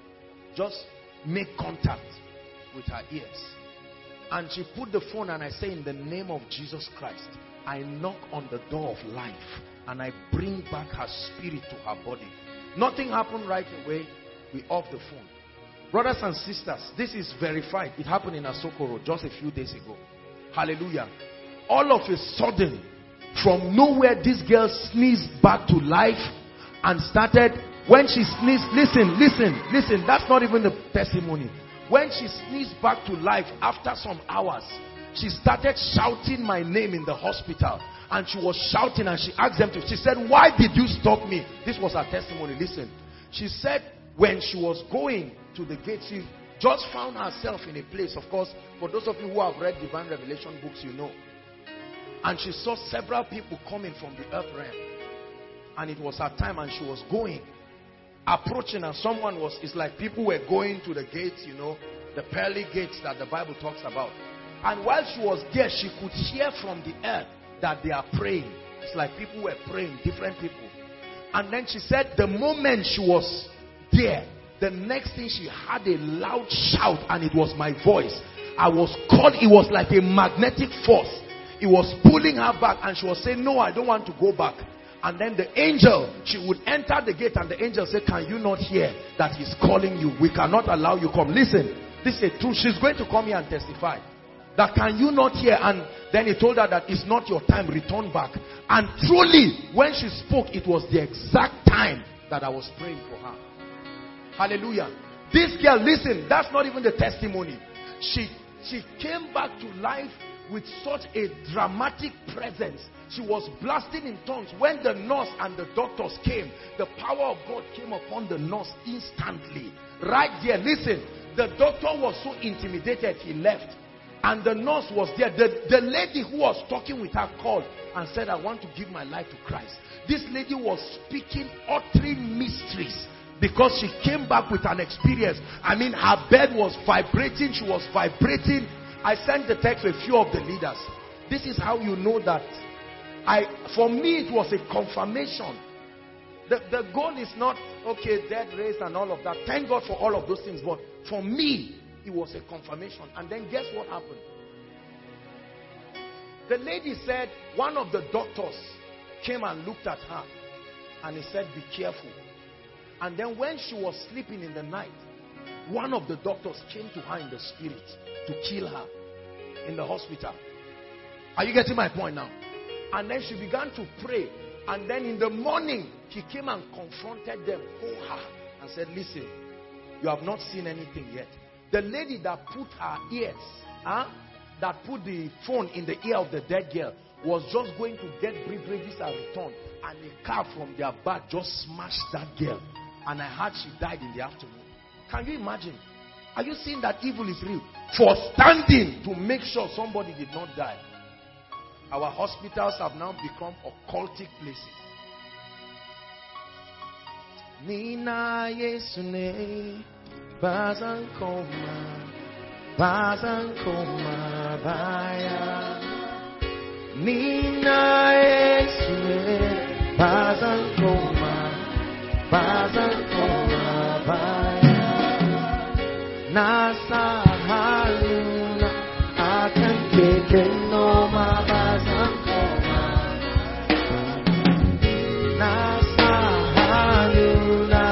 Just make contact with her ears. And she put the phone and I say, in the name of Jesus Christ, I knock on the door of life and I bring back her spirit to her body. Nothing happened right away. We off the phone. Brothers and sisters, this is verified. It happened in Asokoro just a few days ago. Hallelujah. All of a sudden, from nowhere, this girl sneezed back to life and started, when she sneezed, listen, that's not even the testimony. When she sneezed back to life after some hours, she started shouting my name in the hospital. And she was shouting and she asked them to, she said, why did you stop me? This was her testimony. Listen. She said when she was going to the gate, she just found herself in a place. Of course, for those of you who have read Divine Revelation books, you know. And she saw several people coming from the earth realm. And it was her time and she was going. Approaching and someone was, it's like people were going to the gates, you know, the pearly gates that the Bible talks about. And while she was there, she could hear from the earth that they are praying. It's like people were praying, different people. And then she said the moment she was there, the next thing she had a loud shout and it was my voice. I was called, it was like a magnetic force. It was pulling her back and she was saying, no, I don't want to go back. And then the angel, she would enter the gate and the angel said, can you not hear that he's calling you? We cannot allow you come. Listen, this is true. She's going to come here and testify. That can you not hear? And then he told her that it's not your time, return back. And truly, when she spoke, it was the exact time that I was praying for her. Hallelujah. This girl, listen, that's not even the testimony. She came back to life with such a dramatic presence. She was blasting in tongues. When the nurse and the doctors came, the power of God came upon the nurse instantly. Right there, listen, the doctor was so intimidated, he left. And the nurse was there. The lady who was talking with her called and said, I want to give my life to Christ. This lady was speaking, uttering mysteries because she came back with an experience. I mean, her bed was vibrating. She was vibrating. I sent the text to a few of the leaders. This is how you know that. For me, it was a confirmation. The goal is not, okay, death, race and all of that. Thank God for all of those things. But for me, it was a confirmation. And then guess what happened? The lady said one of the doctors came and looked at her and he said, be careful. And then when she was sleeping in the night, one of the doctors came to her in the spirit to kill her in the hospital. Are you getting my point now? And then she began to pray. And then in the morning, he came and confronted them, and said, listen, you have not seen anything yet. The lady that put her ears, that put the phone in the ear of the dead girl, was just going to get beverages and return. And a car from their back just smashed that girl. And I heard she died in the afternoon. Can you imagine? Are you seeing that evil is real? For standing to make sure somebody did not die. Our hospitals have now become occultic places. Nina Yesune Bazankoma Baya Nina Esme, Bazankoma, Baya, Nasa Haluna, Akan Kekenoma, Bazankoma, Nasa Haluna,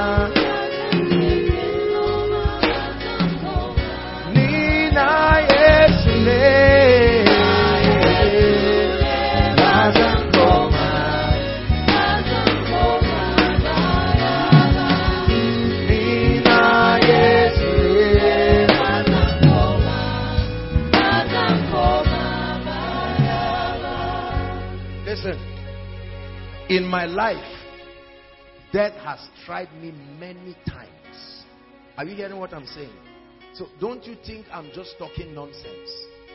Nina Esme. Listen, in my life, death has tried me many times. Are you hearing what I'm saying? So don't you think I'm just talking nonsense?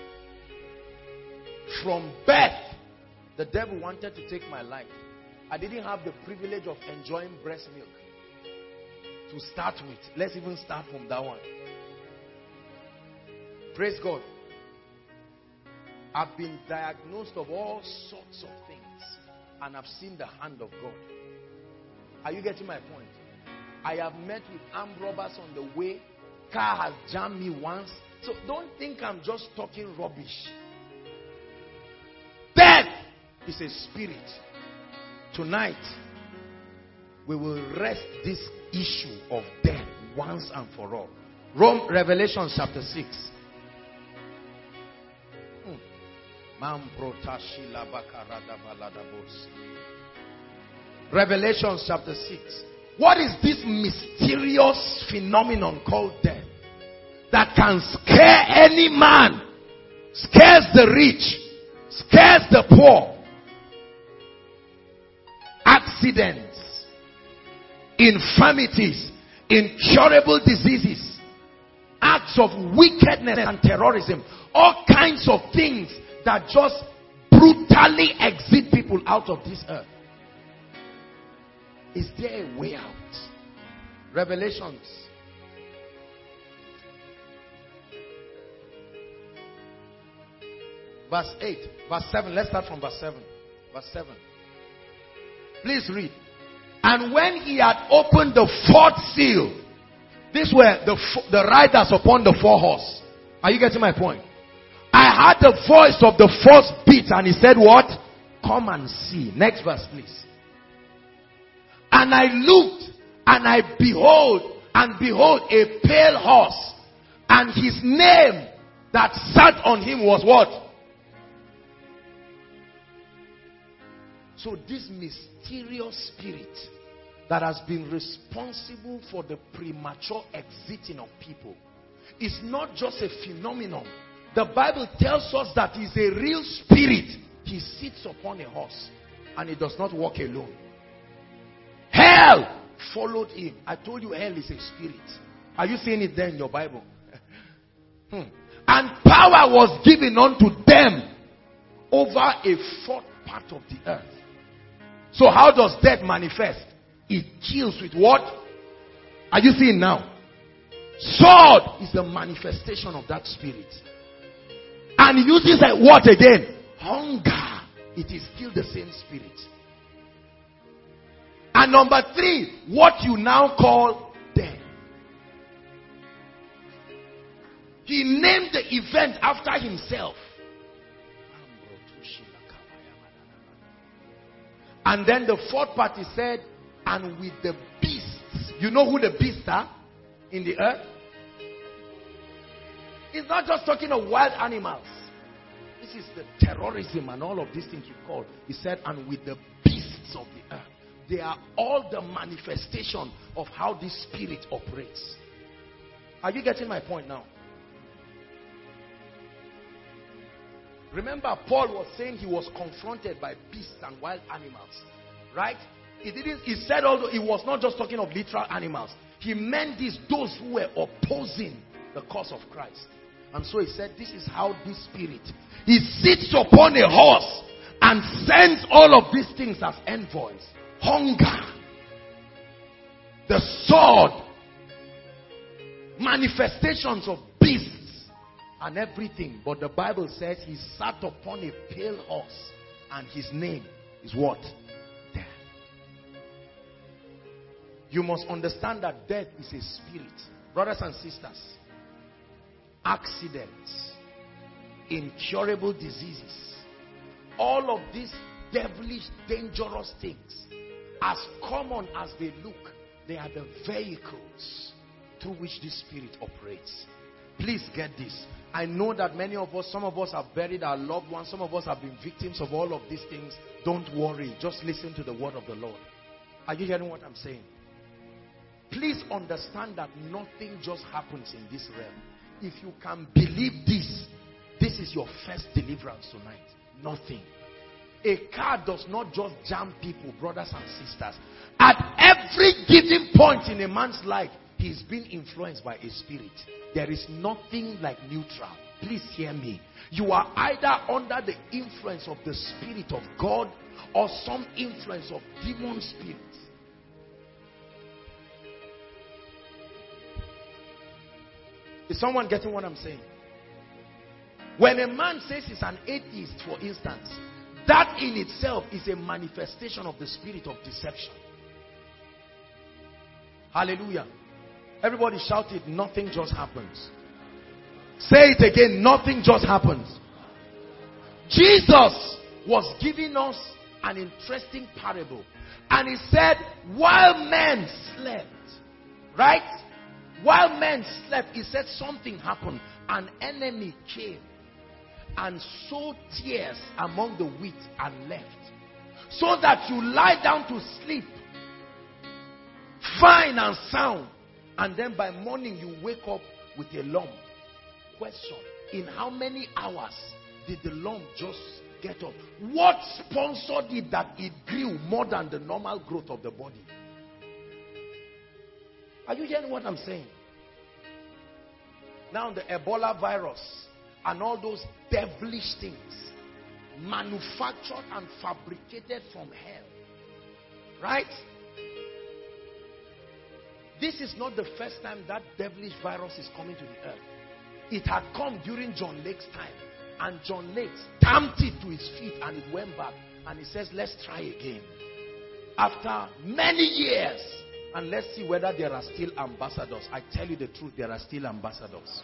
From birth, the devil wanted to take my life. I didn't have the privilege of enjoying breast milk to start with. Let's even start from that one. Praise God. I've been diagnosed of all sorts of things, and I've seen the hand of God. Are you getting my point? I have met with armed robbers on the way. Car has jammed me once. So don't think I'm just talking rubbish. Death is a spirit. Tonight, we will rest this issue of death once and for all. Revelation chapter 6. Revelation chapter 6. What is this mysterious phenomenon called death that can scare any man, scares the rich, scares the poor? Accidents, infirmities, incurable diseases, acts of wickedness and terrorism, all kinds of things that just brutally exit people out of this earth. Is there a way out? Revelations. Verse 8. Verse 7. Let's start from verse 7. Verse 7. Please read. And when he had opened the fourth seal, these were the riders upon the 4 horse. Are you getting my point? I heard the voice of the first beast, and he said, what? Come and see. Next verse, please. And I looked, and I behold, a pale horse, and his name that sat on him was what? So this mysterious spirit that has been responsible for the premature exiting of people is not just a phenomenon. The Bible tells us that he's a real spirit. He sits upon a horse and he does not walk alone. Hell followed him. I told you hell is a spirit. Are you seeing it there in your Bible? And power was given unto them over a fourth part of the earth. So how does death manifest? It kills with what? Are you seeing now? Sword is the manifestation of that spirit. And he uses what again? Hunger. It is still the same spirit. And number 3, what you now call death. He named the event after himself. And then the fourth part he said, and with the beasts. You know who the beasts are in the earth? He's not just talking of wild animals. This is the terrorism and all of these things you call. He said, and with the beasts of the earth. They are all the manifestation of how this spirit operates. Are you getting my point now? Remember, Paul was saying he was confronted by beasts and wild animals. Right? He said although he was not just talking of literal animals. He meant those who were opposing the cause of Christ. And so he said, this is how this spirit, he sits upon a horse and sends all of these things as envoys. Hunger, the sword, manifestations of beasts and everything. But the Bible says he sat upon a pale horse And his name is what? Death. You must understand that death is a spirit. Brothers and sisters, accidents, incurable diseases, all of these devilish, dangerous things, as common as they look, they are the vehicles through which this spirit operates. Please get this. I know that many of us, some of us have buried our loved ones, some of us have been victims of all of these things. Don't worry, just listen to the word of the Lord. Are you hearing what I'm saying? Please understand that nothing just happens in this realm. If you can believe this, this is your first deliverance tonight. Nothing. A car does not just jam people, brothers and sisters. At every given point in a man's life, he's been influenced by a spirit. There is nothing like neutral. Please hear me. You are either under the influence of the Spirit of God or some influence of demon spirits. Is someone getting what I'm saying? When a man says he's an atheist, for instance, that in itself is a manifestation of the spirit of deception. Hallelujah. Everybody shout it, nothing just happens. Say it again, nothing just happens. Jesus was giving us an interesting parable. And he said, while men slept, right? While men slept, he said something happened. An enemy came and sowed tears among the wheat and left. So that you lie down to sleep, fine and sound, and then by morning you wake up with a lump. Question: in how many hours did the lump just get up? What sponsored it that it grew more than the normal growth of the body? Are you hearing what I'm saying? Now the Ebola virus and all those devilish things manufactured and fabricated from hell, right? This is not the first time that devilish virus is coming to the earth. It had come during John Lake's time, and John Lake stamped it to his feet and it went back, and he says, let's try again. After many years, and let's see whether there are still ambassadors. I tell you the truth, there are still ambassadors.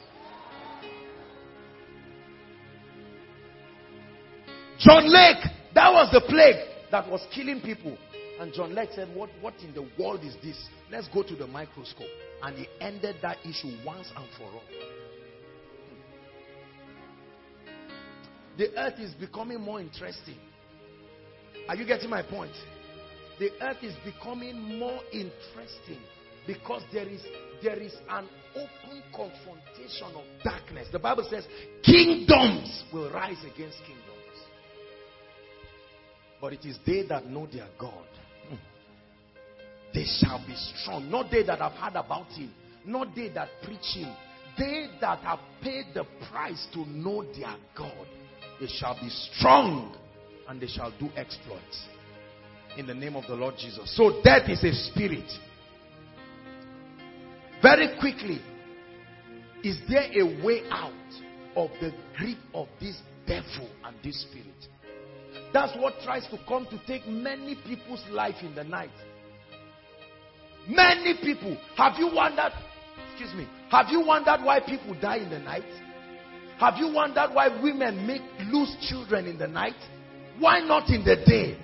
John Lake, that was the plague that was killing people. And John Lake said, what in the world is this? Let's go to the microscope. And he ended that issue once and for all. The earth is becoming more interesting. Are you getting my point? The earth is becoming more interesting because there is an open confrontation of darkness. The Bible says kingdoms will rise against kingdoms. But it is they that know their God. They shall be strong. Not they that have heard about him. Not they that preach him. They that have paid the price to know their God. They shall be strong and they shall do exploits. In the name of the Lord Jesus. So death is a spirit. Very quickly, is there a way out of the grip of this devil and this spirit? That's what tries to come to take many people's life in the night. Many people. Have you wondered? Excuse me. Have you wondered why people die in the night? Have you wondered why women lose children in the night? Why not in the day?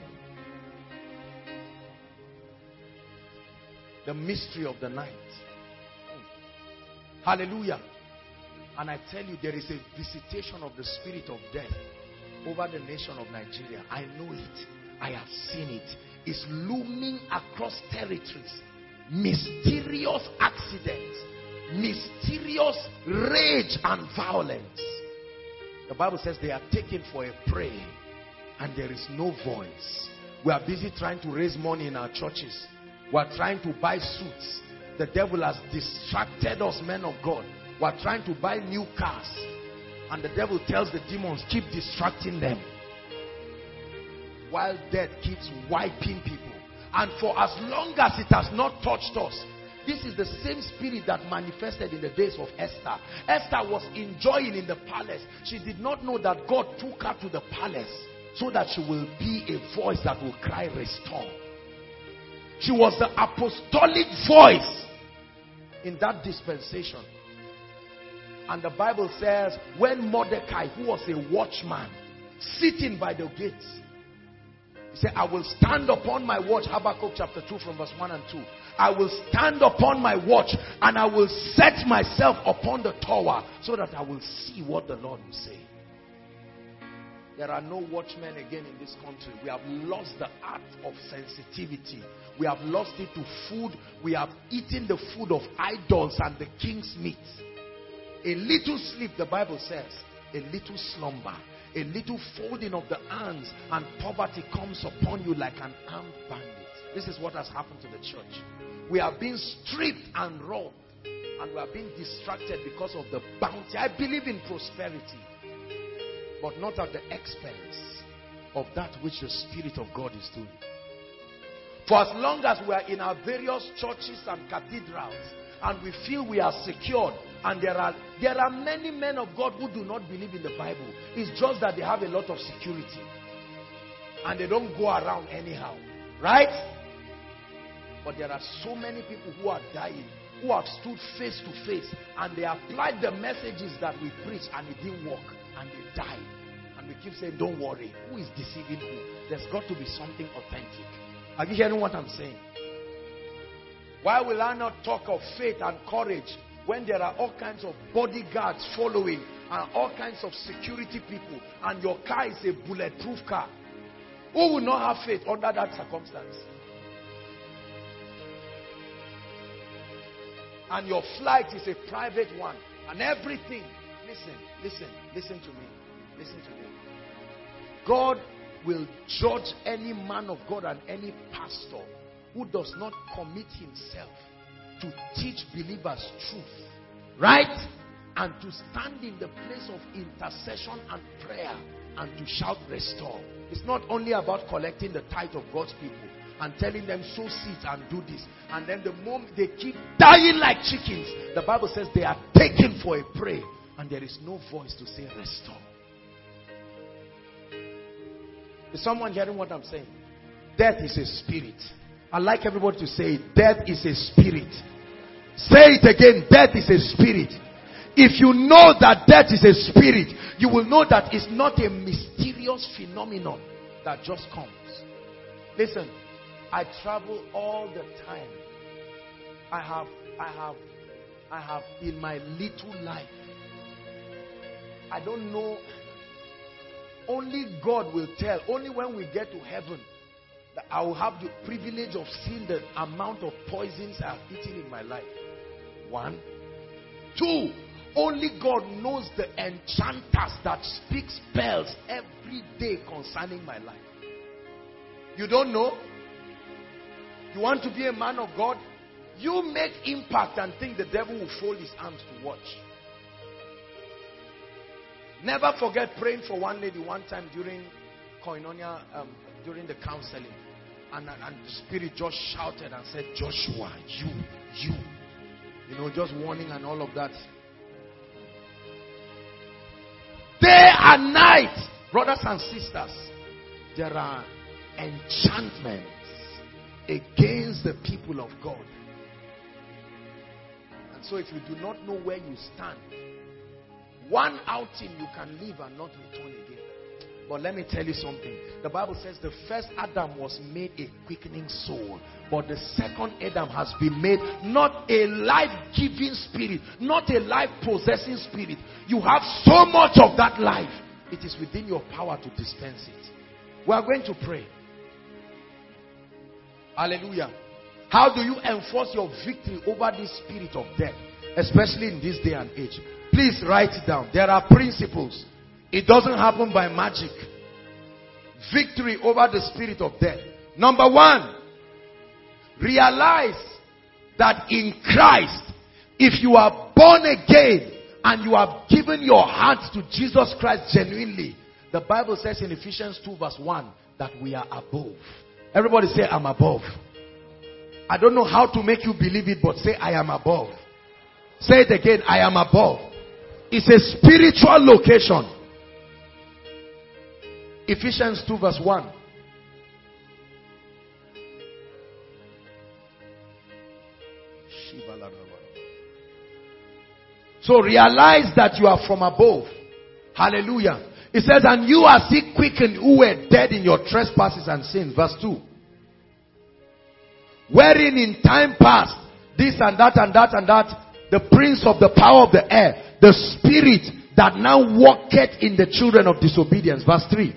The mystery of the night. Hallelujah. And I tell you, there is a visitation of the spirit of death over the nation of Nigeria. I know it. I have seen it. It's looming across territories. Mysterious accidents. Mysterious rage and violence. The Bible says they are taken for a prey and there is no voice. We are busy trying to raise money in our churches. We are trying to buy suits. The devil has distracted us, men of God. We are trying to buy new cars. And the devil tells the demons, keep distracting them. While death keeps wiping people. And for as long as it has not touched us, this is the same spirit that manifested in the days of Esther. Esther was enjoying in the palace. She did not know that God took her to the palace so that she will be a voice that will cry, restore. She was the apostolic voice in that dispensation. And the Bible says, when Mordecai, who was a watchman, sitting by the gates, he said, I will stand upon my watch. Habakkuk chapter 2 from verse 1 and 2. I will stand upon my watch and I will set myself upon the tower so that I will see what the Lord will say. There are no watchmen again in this country. We have lost the art of sensitivity. We have lost it to food. We have eaten the food of idols and the king's meat. A little sleep, the Bible says, a little slumber, a little folding of the hands, and poverty comes upon you like an armed bandit. This is what has happened to the church. We are being stripped and robbed, and we are being distracted because of the bounty. I believe in prosperity, but not at the expense of that which the Spirit of God is doing. For as long as we are in our various churches and cathedrals and we feel we are secured, and there are many men of God who do not believe in the Bible. It's just that they have a lot of security and they don't go around anyhow, right? But there are so many people who are dying, who have stood face to face, and they applied the messages that we preach and it didn't work, and they died. And we keep saying, don't worry, who is deceiving who? There's got to be something authentic. Are you hearing what I'm saying? Why will I not talk of faith and courage when there are all kinds of bodyguards following and all kinds of security people, and your car is a bulletproof car? Who will not have faith under that circumstance? And your flight is a private one, and everything. Listen to me. Listen to me. God will judge any man of God and any pastor who does not commit himself to teach believers truth, right? And to stand in the place of intercession and prayer and to shout, restore. It's not only about collecting the tithe of God's people and telling them sow seeds and do this, and then the moment they keep dying like chickens, the Bible says they are taken for a prey and there is no voice to say restore. Is someone hearing what I'm saying? Death is a spirit. I'd like everybody to say, death is a spirit. Say it again, death is a spirit. If you know that death is a spirit, you will know that it's not a mysterious phenomenon that just comes. Listen, I travel all the time. I have in my little life, I don't know, only God will tell. Only when we get to heaven that I will have the privilege of seeing the amount of poisons I have eaten in my life. 1. 2. Only God knows the enchanters that speak spells every day concerning my life. You don't know? You want to be a man of God? You make impact and think the devil will fold his arms to watch. Never forget praying for one lady one time during Koinonia, during the counseling. And the Spirit just shouted and said, Joshua, you. You know, just warning and all of that. Day and night, brothers and sisters, there are enchantments against the people of God. And so if you do not know where you stand, one outing you can leave and not return again. But let me tell you something. The Bible says the first Adam was made a quickening soul, but the second Adam has been made not a life-giving spirit, not a life-possessing spirit. You have so much of that life. It is within your power to dispense it. We are going to pray. Hallelujah. How do you enforce your victory over this spirit of death, especially in this day and age? Please write it down. There are principles. It doesn't happen by magic. Victory over the spirit of death. Number 1, realize that in Christ, if you are born again and you have given your heart to Jesus Christ genuinely, the Bible says in Ephesians 2 verse 1 that we are above. Everybody say, I'm above. I don't know how to make you believe it, but say, I am above. Say it again, I am above. It's a spiritual location. Ephesians 2 verse 1. So realize that you are from above. Hallelujah. It says, and you are still quickened who were dead in your trespasses and sins. Verse 2. Wherein in time past, this and that and that and that, the prince of the power of the air, the spirit that now walketh in the children of disobedience. Verse 3.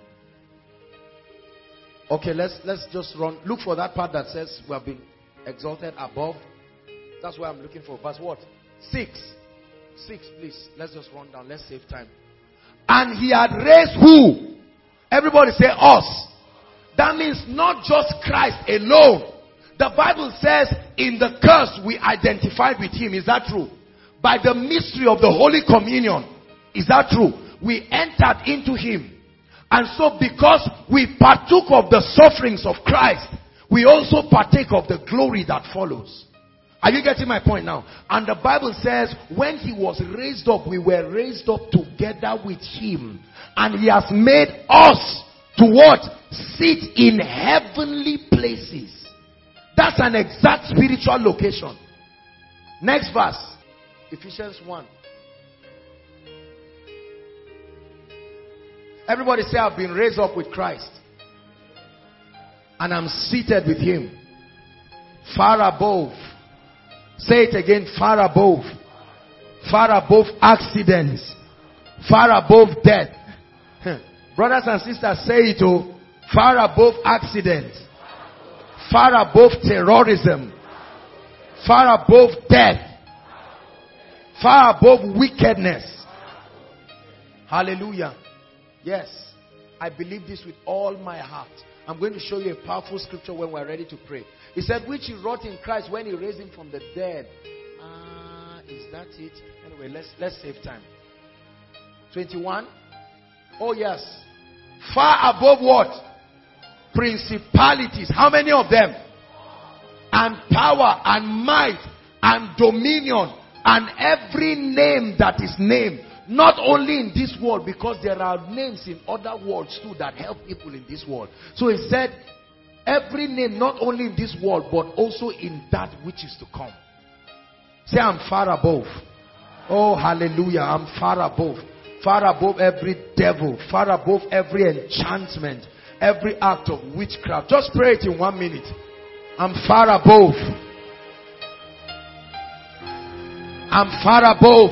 Okay, let's just run. Look for that part that says we have been exalted above. That's what I'm looking for. Verse what? 6, please. Let's just run down. Let's save time. And he had raised who? Everybody say us. That means not just Christ alone. The Bible says in the curse we identified with him. Is that true? By the mystery of the Holy Communion. Is that true? We entered into him. And so because we partook of the sufferings of Christ, we also partake of the glory that follows. Are you getting my point now? And the Bible says when he was raised up, we were raised up together with him. And he has made us to what? Sit in heavenly places. That's an exact spiritual location. Next verse. Ephesians 1. Everybody say, I've been raised up with Christ. And I'm seated with him. Far above. Say it again. Far above. Far above accidents. Far above death. Brothers and sisters, say it oh. Far above accidents. Far above terrorism. Far above death. Far above wickedness. Hallelujah. Yes. I believe this with all my heart. I'm going to show you a powerful scripture when we're ready to pray. He said, which he wrought in Christ when he raised him from the dead. Is that it? Anyway, let's save time. 21. Oh yes. Far above what? Principalities. How many of them? And power and might and dominion and every name that is named. Not only in this world, because there are names in other worlds too that help people in this world. So he said, every name, not only in this world, but also in that which is to come. Say, I'm far above. Oh, hallelujah. I'm far above. Far above every devil. Far above every enchantment. Every act of witchcraft. Just pray it in 1 minute. I'm far above. I'm far above.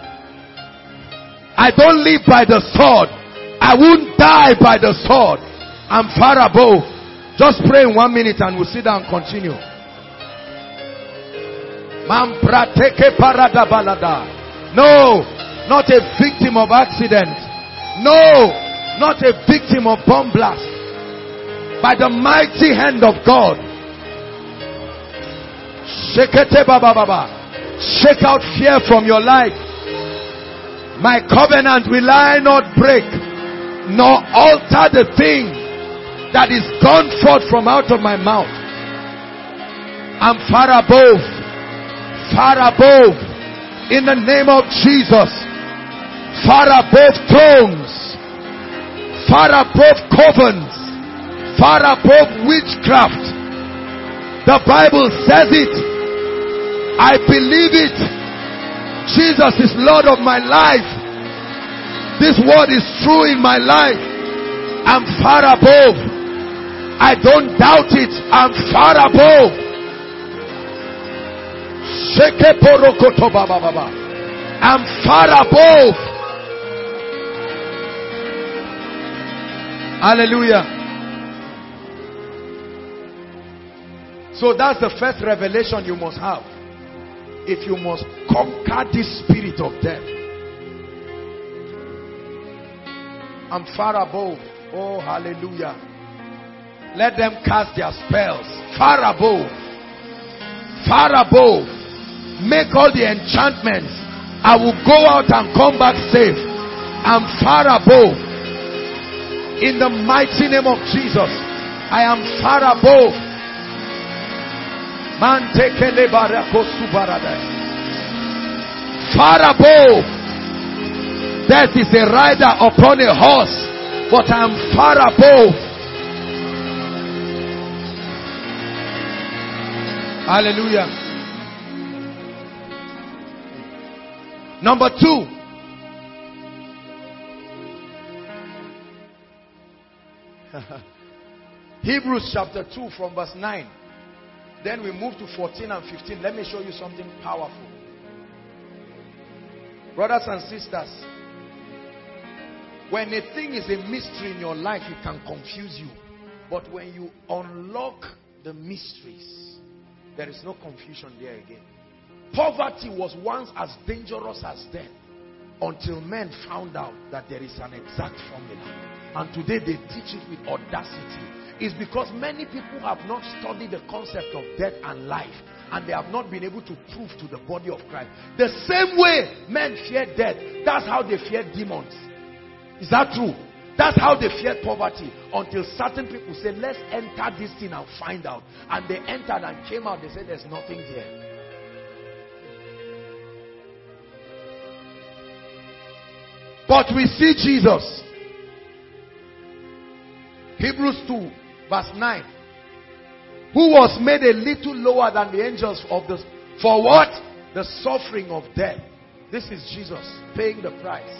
I don't live by the sword. I won't die by the sword. I'm far above. Just pray in 1 minute and we'll sit down and continue. No, not a victim of accident. No, not a victim of bomb blast. By the mighty hand of God. Shake out fear from your life. My covenant will I not break, nor alter the thing that is gone forth from out of my mouth. I'm far above, in the name of Jesus. Far above thrones, far above covens, far above witchcraft. The Bible says it. I believe it. Jesus is Lord of my life. This word is true in my life. I'm far above. I don't doubt it. I'm far above. I'm far above. Hallelujah. So that's the first revelation you must have. If you must conquer this spirit of death. I'm far above. Oh, hallelujah. Let them cast their spells. Far above. Far above. Make all the enchantments. I will go out and come back safe. I'm far above. In the mighty name of Jesus. I am far above. Far above. Death is a rider upon a horse but I am far above. Hallelujah. Number 2. Hebrews chapter 2 from verse 9. Then we move to 14 and 15. Let me show you something powerful. Brothers and sisters, when a thing is a mystery in your life, it can confuse you. But when you unlock the mysteries, there is no confusion there again. Poverty was once as dangerous as death until men found out that there is an exact formula. And today they teach it with audacity. It's because many people have not studied the concept of death and life, and they have not been able to prove to the body of Christ. The same way men fear death, that's how they fear demons. Is that true? That's how they feared poverty, until certain people say, let's enter this thing and find out. And they entered and came out, they said there's nothing there. But we see Jesus. Hebrews 2 verse 9. Who was made a little lower than the angels of the... For what? The suffering of death. This is Jesus paying the price.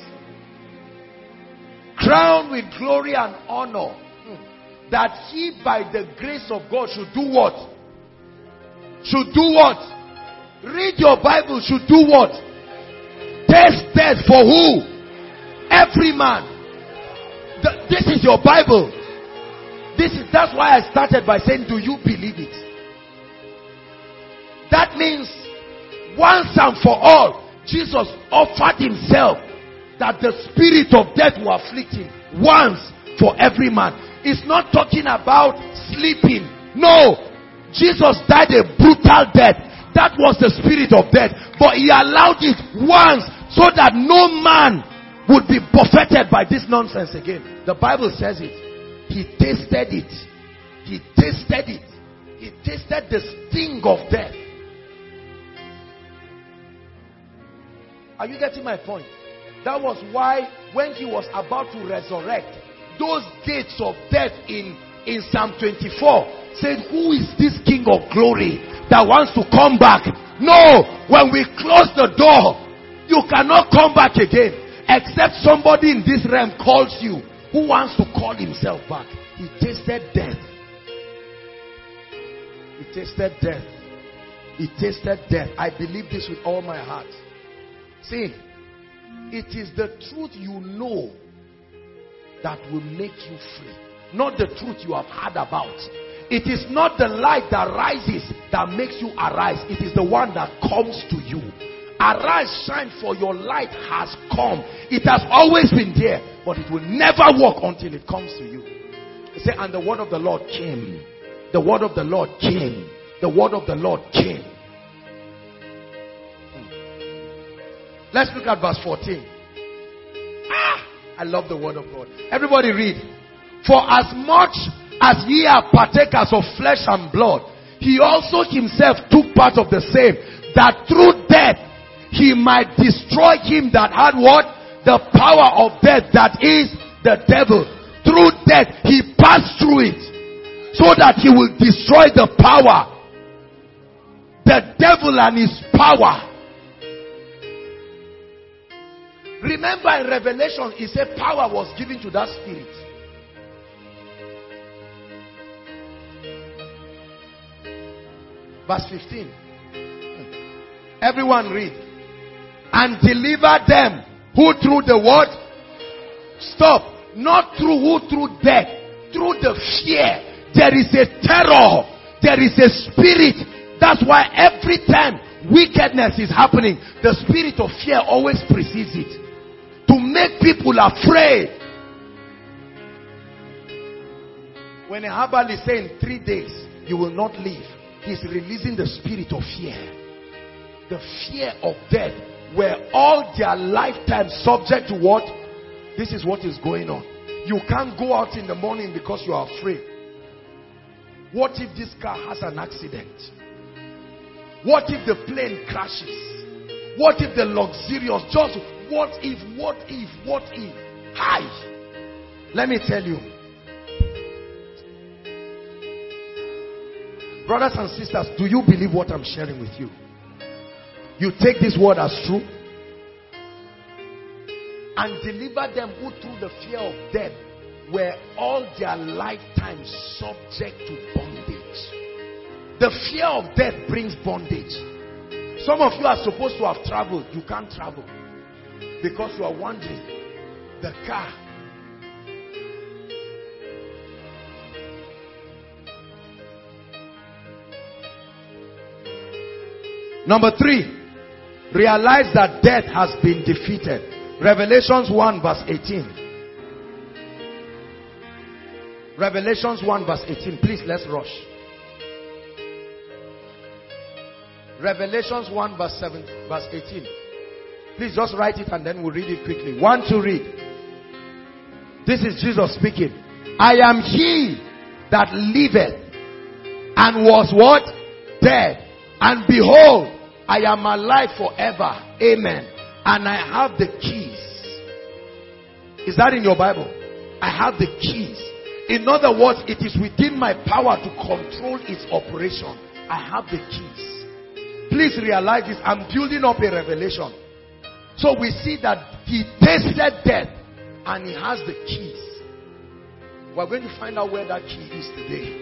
Crowned with glory and honor, that he by the grace of God should do what? Should do what? Read your Bible. Should do what? Taste death for who? Every man. This is your Bible. That's why I started by saying, do you believe it? That means once and for all, Jesus offered himself that the spirit of death will afflict him once for every man. It's not talking about sleeping. No. Jesus died a brutal death. That was the spirit of death. But he allowed it once so that no man would be buffeted by this nonsense again. The Bible says it. He tasted it. He tasted it. He tasted the sting of death. Are you getting my point? That was why when he was about to resurrect, those gates of death in Psalm 24 said, who is this King of glory that wants to come back? No, when we close the door, you cannot come back again. Except somebody in this realm calls you, who wants to call himself back. He tasted death. He tasted death. He tasted death. I believe this with all my heart. See, it is the truth you know that will make you free. Not the truth you have heard about. It is not the light that rises that makes you arise. It is the one that comes to you. Arise, shine, for your light has come. It has always been there, but it will never work until it comes to you. He said, and the word of the Lord came. The word of the Lord came. The word of the Lord came. Let's look at verse 14. I love the word of God. Everybody read. For as much as ye are partakers of flesh and blood, he also himself took part of the same, that through death he might destroy him that had what? The power of death, that is the devil. Through death he passed through it, so that he will destroy the power, the devil and his power. Remember in Revelation, he said power was given to that spirit. Verse 15. Everyone read. And deliver them who through the word. Stop. Not through who? Through death. Through the fear. There is a terror. There is a spirit. That's why every time wickedness is happening, the spirit of fear always precedes it. To make people afraid. When a herbal is saying 3 days, you will not live, he's releasing the spirit of fear. The fear of death, where all their lifetime subject to what? This is what is going on. You can't go out in the morning because you are afraid. What if this car has an accident? What if the plane crashes? What if the luxurious, just what if? Hi. Let me tell you. Brothers and sisters, do you believe what I'm sharing with you? You take this word as true? And deliver them who through the fear of death were all their lifetime subject to bondage. The fear of death brings bondage. Some of you are supposed to have traveled. You can't travel because you are wondering. The car. Number 3, realize that death has been defeated. Revelations 1 verse 18. Revelations 1 verse 18. Please, let's rush. Revelations 1 verse 18. Please just write it and then we'll read it quickly. 1 to read. This is Jesus speaking. I am he that liveth and was what? Dead. And behold, I am alive forever. Amen. And I have the keys. Is that in your Bible? I have the keys. In other words, it is within my power to control its operation. I have the keys. Please realize this. I'm building up a revelation. So we see that he tasted death and he has the keys. We're going to find out where that key is today.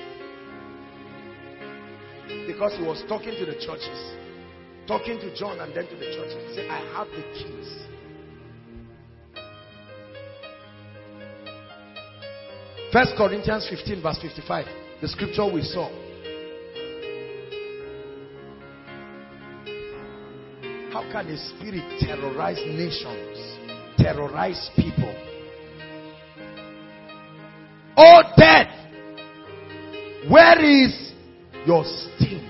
Because he was talking to the churches. Talking to John and then to the churches. He said, I have the keys. First Corinthians 15 verse 55. The scripture we saw. How can a spirit terrorize nations? Terrorize people? Oh death! Where is your sting?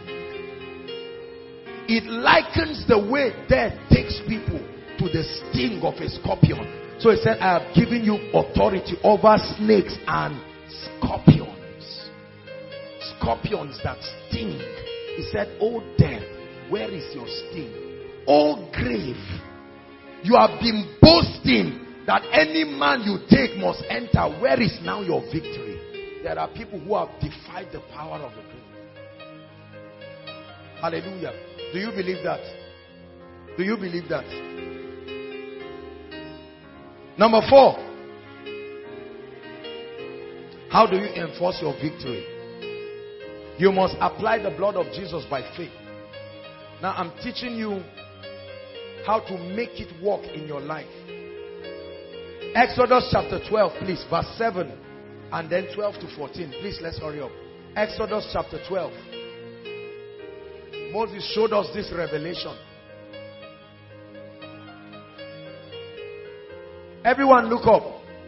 It likens the way death takes people to the sting of a scorpion. So he said, I have given you authority over snakes and scorpions. Scorpions that sting. He said, oh death, where is your sting? Oh grave, you have been boasting that any man you take must enter. Where is now your victory? There are people who have defied the power of the grave. Hallelujah. Do you believe that? Do you believe that? Number 4. How do you enforce your victory? You must apply the blood of Jesus by faith. Now I'm teaching you how to make it work in your life. Exodus chapter 12, please, verse 7 and then 12 to 14. Please, let's hurry up. Exodus chapter 12. Moses showed us this revelation. Everyone look up.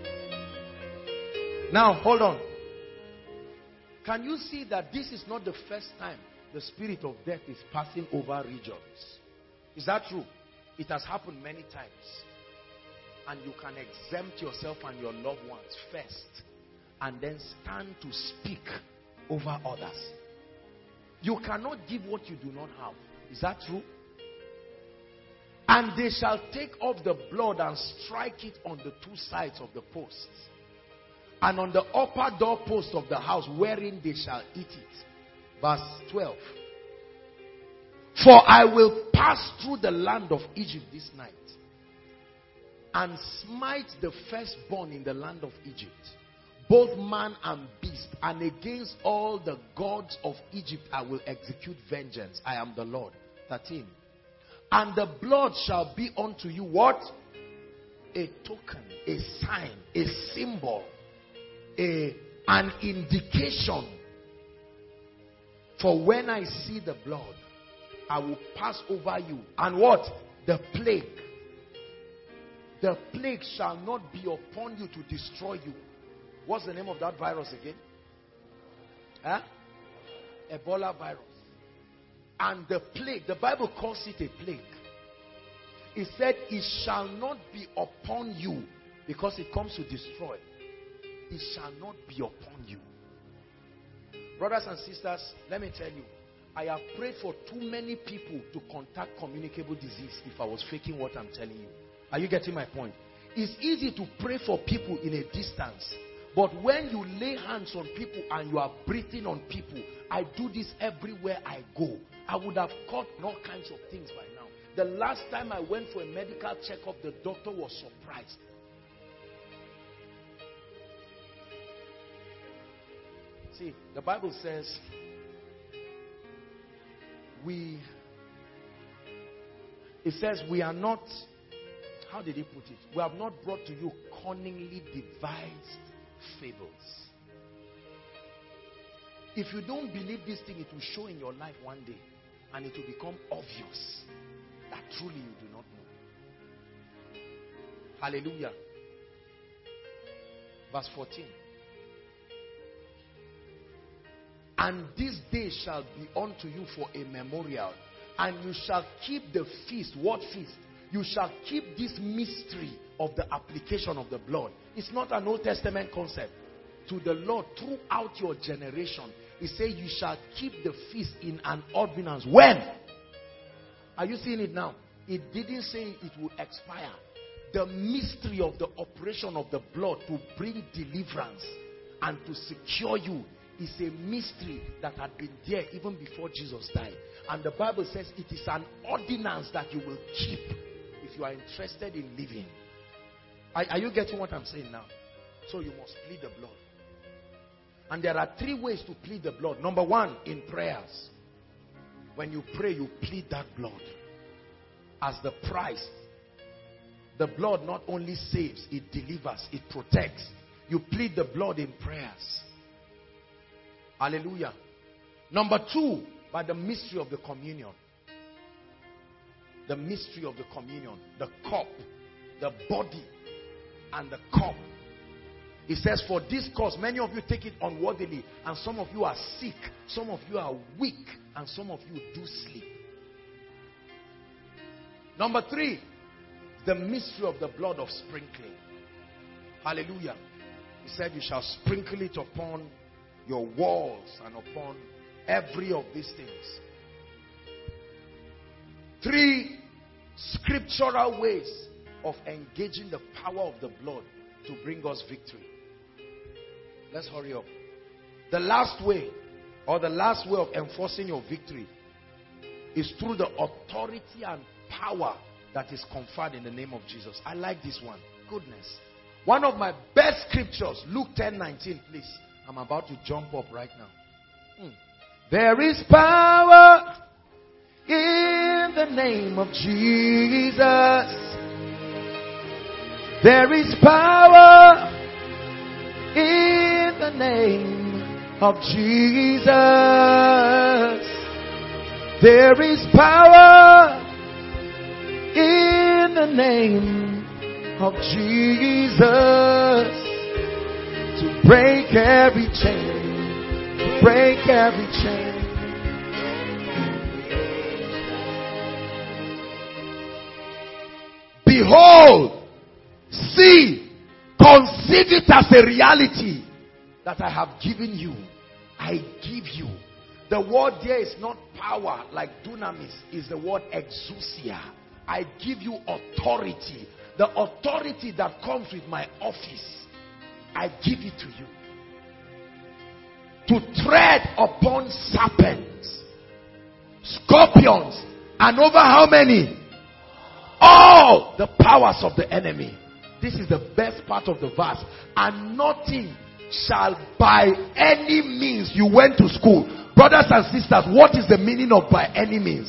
Now, hold on. Can you see that this is not the first time the spirit of death is passing over regions? Is that true? It has happened many times. And you can exempt yourself and your loved ones first. And then stand to speak over others. You cannot give what you do not have. Is that true? And they shall take off the blood and strike it on the 2 sides of the posts. And on the upper doorpost of the house wherein they shall eat it. Verse 12. For I will pass through the land of Egypt this night. And smite the firstborn in the land of Egypt. Both man and beast, and against all the gods of Egypt I will execute vengeance. I am the Lord. 13. And the blood shall be unto you what? A token, a sign, a symbol, an indication. For when I see the blood, I will pass over you. And what? The plague. The plague shall not be upon you to destroy you. What's the name of that virus again? Huh? Ebola virus. And the plague, the Bible calls it a plague. It said it shall not be upon you because it comes to destroy. It shall not be upon you. Brothers and sisters, let me tell you, I have prayed for too many people to contact communicable disease if I was faking what I'm telling you. Are you getting my point? It's easy to pray for people in a distance. But when you lay hands on people and you are breathing on people, I do this everywhere I go. I would have caught all kinds of things by now. The last time I went for a medical checkup, the doctor was surprised. See, the Bible says we are not, how did he put it? We have not brought to you cunningly devised fables. If you don't believe this thing, it will show in your life one day, and it will become obvious that truly you do not know. Hallelujah. Verse 14. And this day shall be unto you for a memorial, and you shall keep the feast. What feast? You shall keep this mystery of the application of the blood. It's not an Old Testament concept. To the Lord throughout your generation. He said you shall keep the feast in an ordinance. When? Are you seeing it now? It didn't say it will expire. The mystery of the operation of the blood to bring deliverance and to secure you is a mystery that had been there even before Jesus died. And the Bible says it is an ordinance that you will keep if you are interested in living. Are you getting what I'm saying now? So you must plead the blood. And there are 3 ways to plead the blood. Number 1, in prayers. When you pray, you plead that blood as the price. The blood not only saves, it delivers, it protects. You plead the blood in prayers. Hallelujah. Number 2, by the mystery of the communion. The mystery of the communion. The cup, the body, and the cup. It says, for this cause, many of you take it unworthily, and some of you are sick, some of you are weak, and some of you do sleep. Number 3, the mystery of the blood of sprinkling. Hallelujah. He said, you shall sprinkle it upon your walls and upon every of these things. 3 scriptural ways of engaging the power of the blood to bring us victory. Let's hurry up. The last way, or the last way of enforcing your victory, is through the authority and power that is conferred in the name of Jesus. I like this one. Goodness. One of my best scriptures, Luke 10:19, please. I'm about to jump up right now. There is power in the name of Jesus. There is power in the name of Jesus. There is power in the name of Jesus to break every chain, to break every chain. Behold, see, conceive it as a reality that I have given you. I give you. The word there is not power like dunamis, is the word exousia. I give you authority. The authority that comes with my office, I give it to you. To tread upon serpents, scorpions, and over how many? All the powers of the enemy. This is the best part of the verse. And nothing shall by any means. You went to school. Brothers and sisters, what is the meaning of by any means?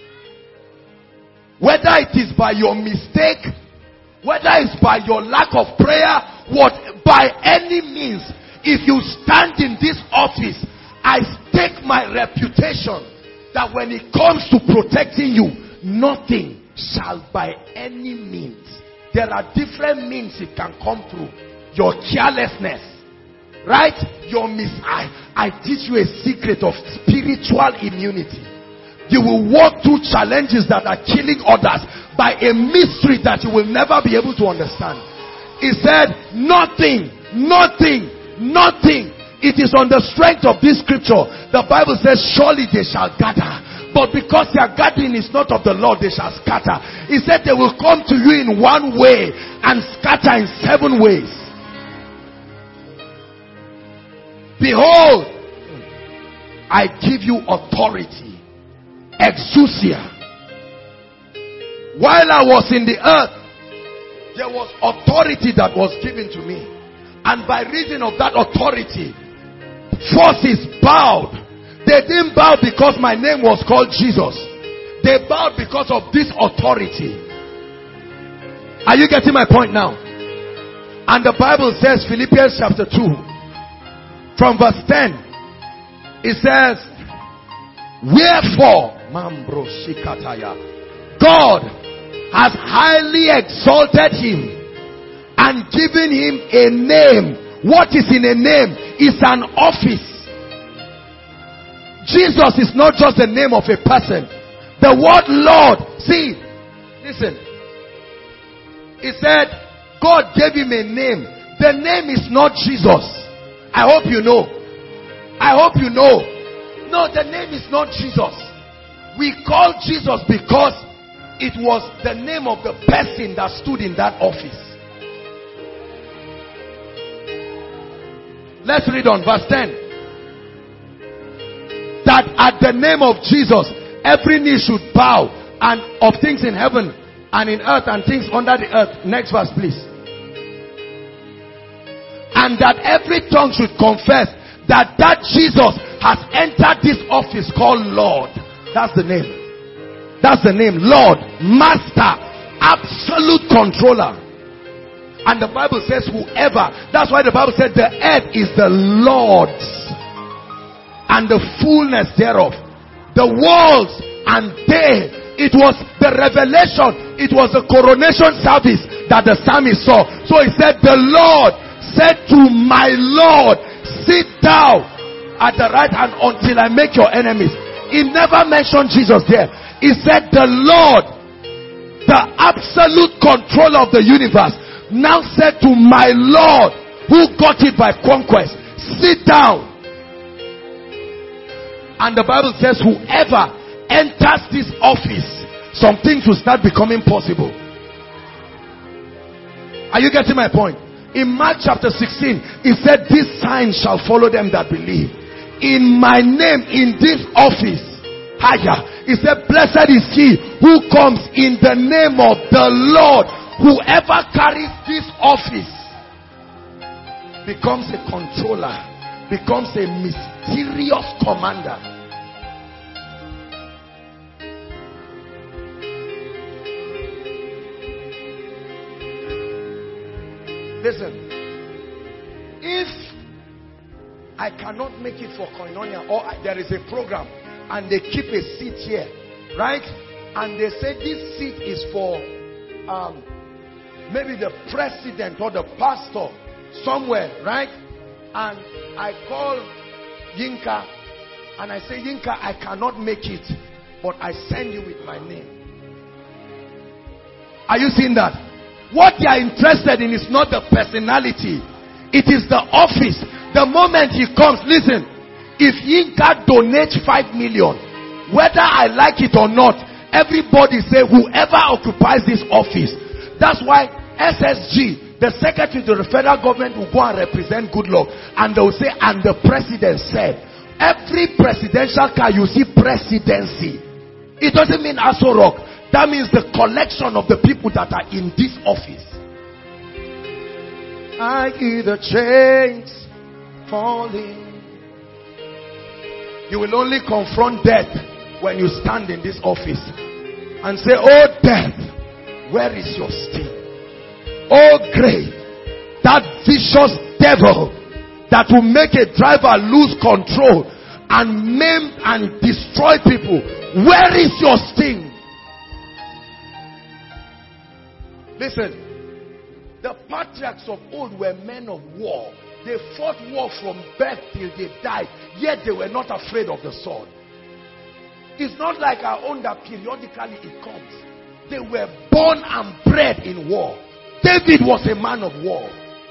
Whether it is by your mistake, whether it's by your lack of prayer, what by any means, if you stand in this office, I stake my reputation that when it comes to protecting you, nothing shall by any means. There are different means it can come through. Your carelessness, right? Your I teach you a secret of spiritual immunity. You will walk through challenges that are killing others by a mystery that you will never be able to understand. He said, nothing. It is on the strength of this scripture. The Bible says, surely they shall gather. But because their gathering is not of the Lord, they shall scatter. He said they will come to you in one way, and scatter in 7 ways. Behold, I give you authority. Exousia. While I was in the earth, there was authority that was given to me. And by reason of that authority, forces bowed. They didn't bow because my name was called Jesus. They bowed because of this authority. Are you getting my point now? And the Bible says, Philippians chapter 2, from verse 10, it says, wherefore, God has highly exalted him and given him a name. What is in a name? It's an office. Jesus is not just the name of a person. The word Lord, see, listen. It said God gave him a name. The name is not Jesus. I hope you know. I hope you know. No, the name is not Jesus. We call Jesus because it was the name of the person that stood in that office. Let's read on verse 10. That at the name of Jesus, every knee should bow, and of things in heaven and in earth and things under the earth. Next verse, please. And that every tongue should confess that Jesus has entered this office called Lord. That's the name. That's the name. Lord, Master, absolute controller. And the Bible says whoever. That's why the Bible said the earth is the Lord's and the fullness thereof. The worlds and they. It was the revelation. It was the coronation service that the psalmist saw. So he said, the Lord said to my Lord, sit down at the right hand until I make your enemies. He never mentioned Jesus there. He said the Lord, the absolute controller of the universe, now said to my Lord, who got it by conquest, sit down. And the Bible says whoever enters this office, some things will start becoming possible. Are you getting my point? In Mark chapter 16, it said these signs shall follow them that believe. In my name, in this office, higher, it said blessed is he who comes in the name of the Lord. Whoever carries this office becomes a controller, becomes a mysterious commander. Listen, if I cannot make it for Koinonia, or there is a program and they keep a seat here, right? And they say this seat is for maybe the president or the pastor somewhere, right? And I call Yinka and I say, Yinka, I cannot make it, but I send you with my name. Are you seeing that? What they are interested in is not the personality. It is the office. The moment he comes, listen, if Yinka donates 5 million, whether I like it or not, everybody say whoever occupies this office. That's why SSG, the secretary to the federal government, will go and represent Goodluck, and they will say, and the president said. Every presidential car you see presidency. It doesn't mean Aso Rock. That means the collection of the people that are in this office. I hear the chains falling. You will only confront death when you stand in this office and say, oh death, where is your sting? Oh grave, that vicious devil that will make a driver lose control and maim and destroy people, where is your sting? Listen, the patriarchs of old were men of war. They fought war from birth till they died, yet they were not afraid of the sword. It's not like our own that periodically it comes. They were born and bred in war. David was a man of war.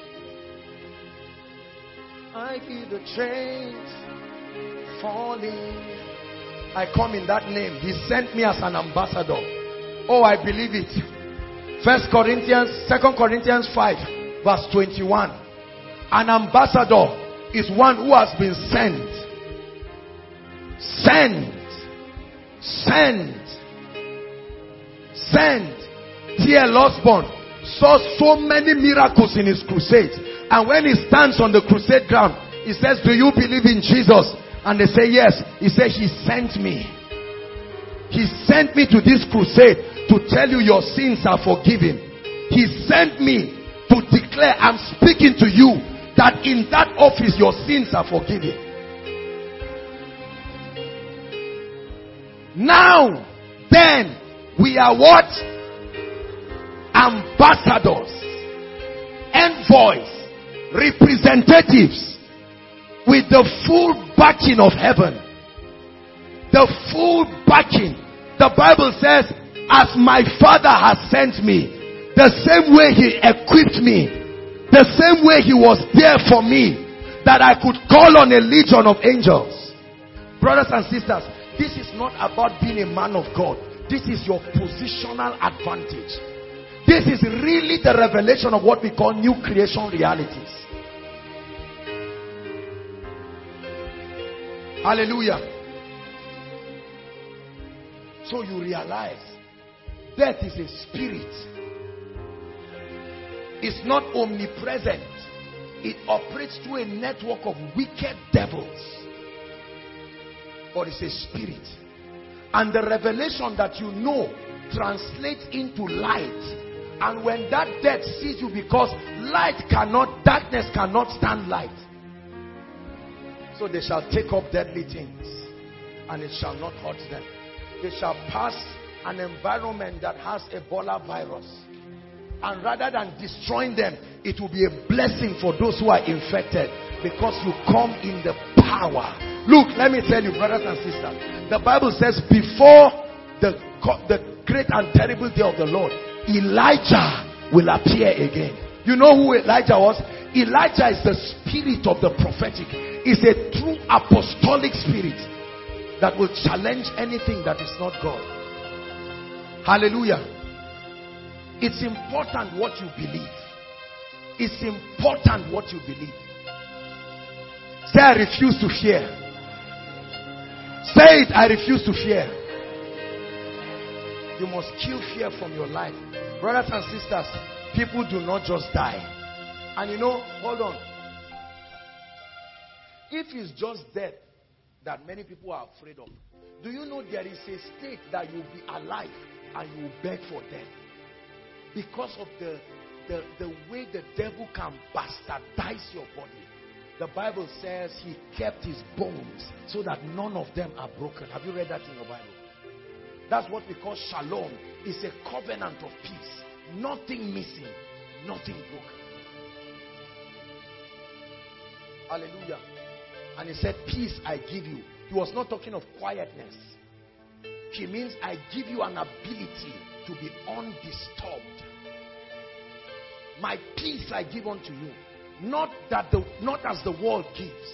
I feel the chains falling. I come in that name. He sent me as an ambassador. Oh, I believe it. 2 Corinthians 5 verse 21. An ambassador is one who has been sent. T.L. Osborne saw so many miracles in his crusades, and when he stands on the crusade ground, he says, do you believe in Jesus? And they say yes. He said, he sent me. He sent me to this crusade to tell you your sins are forgiven. He sent me to declare, I'm speaking to you, that in that office your sins are forgiven. Now, then, we are what? Ambassadors, envoys, representatives, with the full backing of heaven. The full backing. The Bible says, as my Father has sent me, the same way he equipped me, the same way he was there for me, that I could call on a legion of angels. Brothers and sisters, this is not about being a man of God. This is your positional advantage. This is really the revelation of what we call new creation realities. Hallelujah. So you realize death is a spirit. It's not omnipresent. It operates through a network of wicked devils. But it's a spirit. And the revelation that you know translates into light. And when that death sees you, because darkness cannot stand light. So they shall take up deadly things, and it shall not hurt them. They shall pass an environment that has Ebola virus, and rather than destroying them, it will be a blessing for those who are infected, because you come in the power. Look, let me tell you, brothers and sisters, the Bible says before the great and terrible day of the Lord, Elijah will appear again. You know who Elijah was? Elijah is the spirit of the prophetic. It's a true apostolic spirit that will challenge anything that is not God. Hallelujah. It's important what you believe. It's important what you believe. Say, I refuse to fear. Say it, I refuse to fear. You must kill fear from your life. Brothers and sisters, people do not just die. And you know, hold on. If it's just death that many people are afraid of, do you know there is a state that you will be alive and you will beg for death? Because of the way the devil can bastardize your body. The Bible says he kept his bones so that none of them are broken. Have you read that in your Bible? That's what we call shalom. It's a covenant of peace. Nothing missing, nothing broken. Hallelujah. And he said, peace I give you. He was not talking of quietness. He means I give you an ability to be undisturbed. My peace I give unto you. Not as the world gives.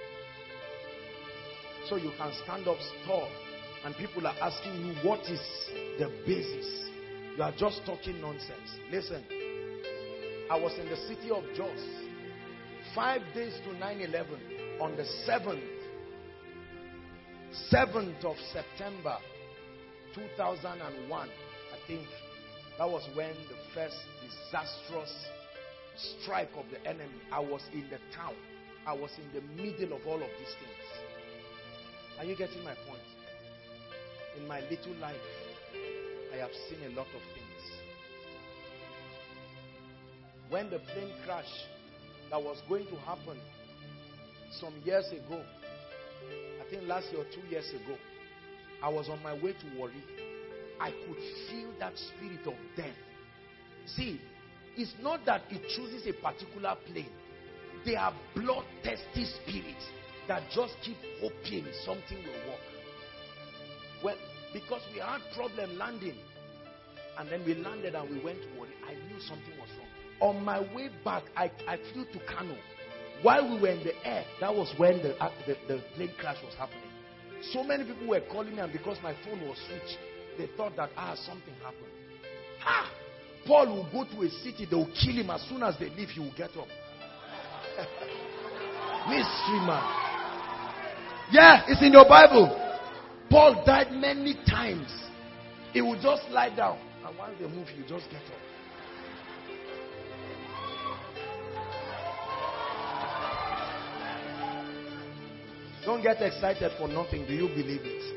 So you can stand up tall and people are asking you, what is the basis? You are just talking nonsense. Listen, I was in the city of Jos 5 days to 9/11 on the 7th of September 2001. I think that was when the first disastrous strike of the enemy. I was in the town. I was in the middle of all of these things. Are you getting my point? In my little life, I have seen a lot of things. When the plane crash that was going to happen some years ago, I think last year or 2 years ago, I was on my way to Warri. I could feel that spirit of death. See, it's not that it chooses a particular plane. They are bloodthirsty spirits that just keep hoping something will work. Well, because we had problem landing, and then we landed and we went to Warri, I knew something was wrong. On my way back, I flew to Kano. While we were in the air, that was when the plane crash was happening. So many people were calling me, and because my phone was switched, they thought that something happened. Paul will go to a city, they will kill him. As soon as they leave, he will get up. Mystery man. Yeah, it's in your Bible. Paul died many times. He would just lie down, and once they move, you just get up. Don't get excited for nothing. Do you believe it?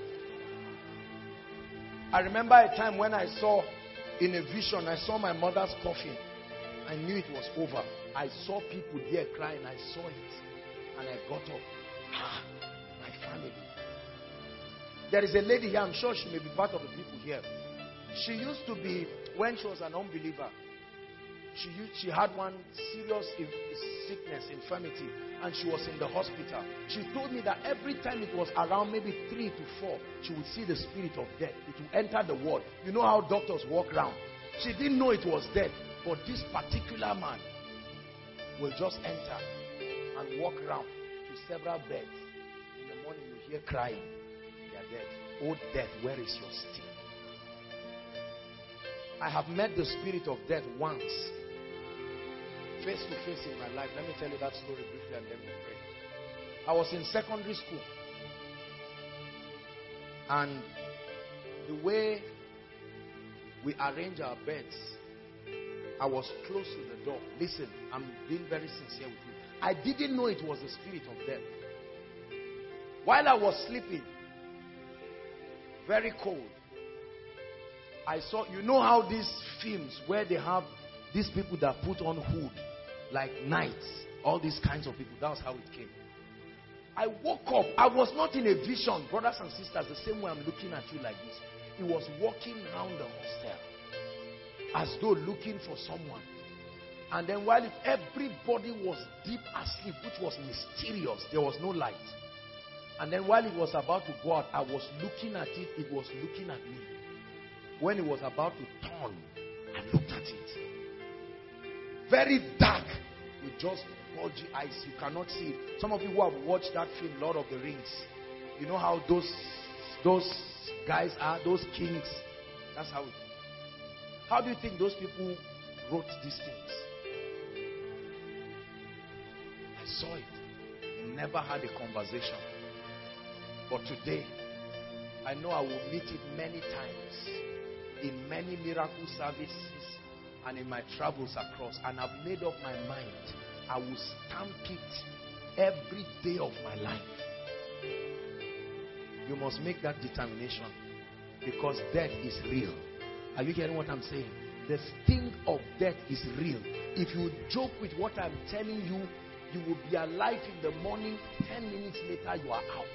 I remember a time when I saw in a vision, I saw my mother's coffin. I knew it was over. I saw people there crying. I saw it. And I got up. My family. There is a lady here. I'm sure she may be part of the people here. She used to be, when she was an unbeliever, she had one serious sickness, infirmity, and she was in the hospital. She told me that every time it was around maybe 3 to 4, she would see the spirit of death. It would enter the ward. You know how doctors walk around. She didn't know it was death, but this particular man will just enter and walk around to several beds. In the morning you hear crying. They are dead. Oh death, where is your sting? I have met the spirit of death once, face to face in my life. Let me tell you that story briefly and then we pray. I was in secondary school, and the way we arrange our beds, I was close to the door. Listen, I'm being very sincere with you. I didn't know it was the spirit of death. While I was sleeping, very cold, I saw, you know how these films where they have these people that put on hood, like knights, all these kinds of people. That was how it came. I woke up. I was not in a vision, brothers and sisters, the same way I'm looking at you like this. He was walking around the hostel as though looking for someone. And then while everybody was deep asleep, which was mysterious, there was no light. And then while it was about to go out, I was looking at it, it was looking at me. When it was about to turn, I looked at it. Very dark, with just bulgy eyes. You cannot see it. Some of you who have watched that film, Lord of the Rings, you know how those guys are, those kings. That's how it is. How do you think those people wrote these things? I saw it. Never had a conversation. But today, I know I will meet it many times in many miracle services and in my travels across. And I've made up my mind. I will stamp it every day of my life. You must make that determination, because death is real. Are you hearing what I'm saying? The sting of death is real. If you joke with what I'm telling you, you will be alive in the morning. 10 minutes later, you are out.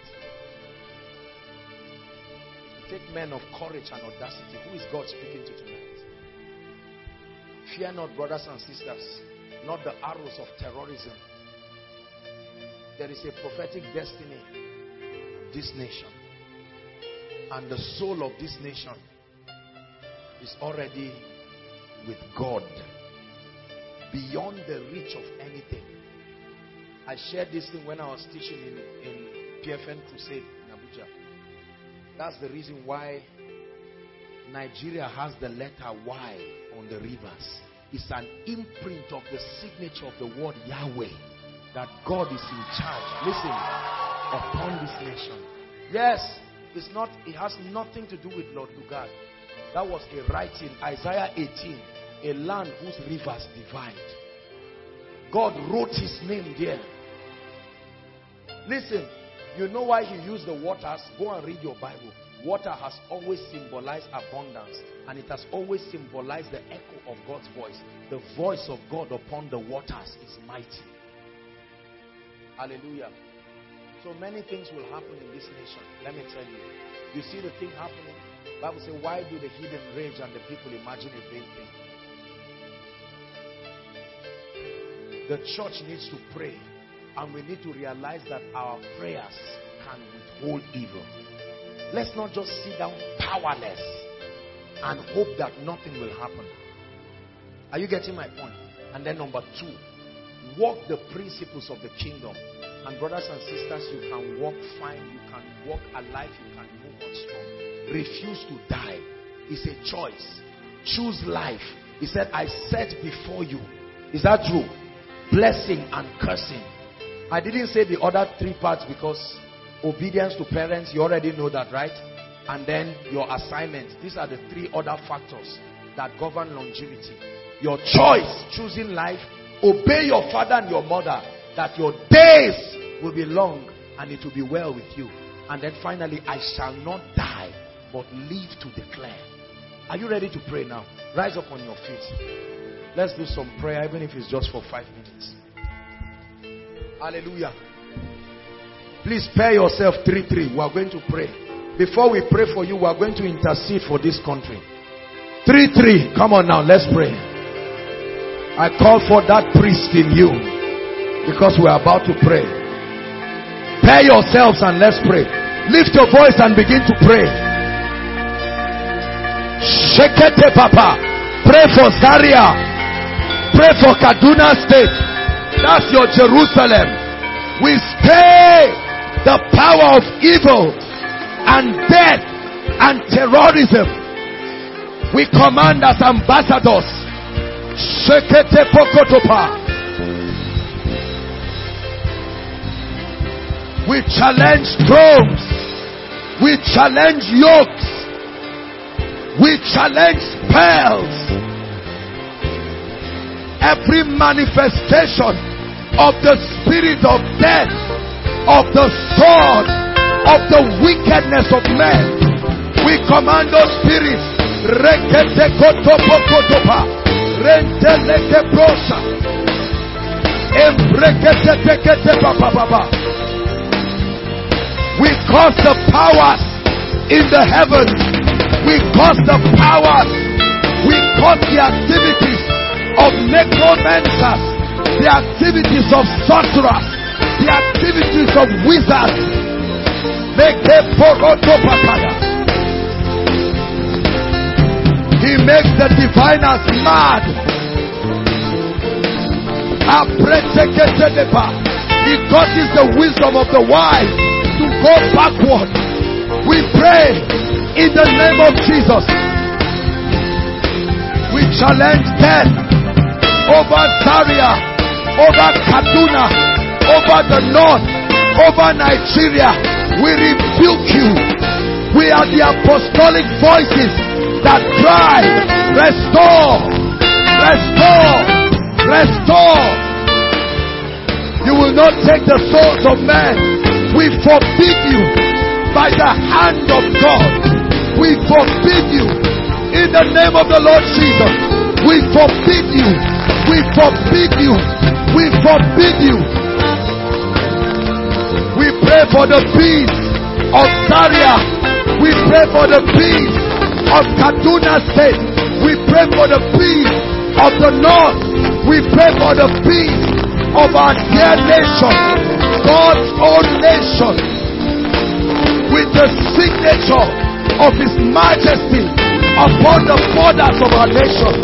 Take men of courage and audacity. Who is God speaking to tonight? Fear not, brothers and sisters, not the arrows of terrorism. There is a prophetic destiny of this nation, and the soul of this nation is already with God, beyond the reach of anything. I shared this thing when I was teaching in PFN Crusade in Abuja. That's the reason why Nigeria has the letter Y on the rivers. It's an imprint of the signature of the word Yahweh, that God is in charge. Listen, upon this nation. Yes, it has nothing to do with Lord Lugard. That was a writing, Isaiah 18, a land whose rivers divide. God wrote his name there. Listen, you know why he used the waters? Go and read your Bible. Water has always symbolized abundance, and it has always symbolized the echo of God's voice. The voice of God upon the waters is mighty. Hallelujah. So many things will happen in this nation. Let me tell you. You see the thing happening? The Bible says, why do the heathen rage and the people imagine a vain thing? The church needs to pray, and we need to realize that our prayers can withhold evil. Let's not just sit down powerless and hope that nothing will happen. Are you getting my point? And then number 2, walk the principles of the kingdom. And brothers and sisters, you can walk fine, you can walk alive, you can move on strong. Refuse to die. It's a choice. Choose life. He said, I set before you. Is that true? Blessing and cursing. I didn't say the other three parts because obedience to parents, you already know that, right? And then your assignment. These are the three other factors that govern longevity. Your choice, choosing life. Obey your father and your mother, that your days will be long and it will be well with you. And then finally, I shall not die, but live to declare. Are you ready to pray now? Rise up on your feet. Let's do some prayer, even if it's just for 5 minutes. Hallelujah. Please spare yourself 3-3. We are going to pray. Before we pray for you, we are going to intercede for this country. 3-3. Come on now, let's pray. I call for that priest in you, because we are about to pray. Pair yourselves and let's pray. Lift your voice and begin to pray. Shekete Papa. Pray for Zaria. Pray for Kaduna State. That's your Jerusalem. We stay the power of evil and death and terrorism. We command as ambassadors. Shekete Pokotopa. We challenge thrones. We challenge yokes. We challenge spells. Every manifestation of the spirit of death, of the sword, of the wickedness of men, we command those spirits. Rekete kotopokotopa, renteleke prosa, embrekete tekete papababa. We cause the powers in the heavens. We cause the powers. We cause the activities of necromancers, the activities of sorcerers, the activities of wizards. He makes the diviners mad. He causes the wisdom of the wise to go backward. We pray in the name of Jesus. We challenge death over Zaria, over Kaduna, over the north, over Nigeria. We rebuke you. We are the apostolic voices that cry, restore, restore, restore. You will not take the souls of men. We forbid you by the hand of God. We forbid you in the name of the Lord Jesus. We forbid you. We forbid you. We forbid you. We pray for the peace of Zaria. We pray for the peace of Kaduna State. We pray for the peace of the north. We pray for the peace of our dear nation, God's own nation, with the signature of His Majesty upon the borders of our nation.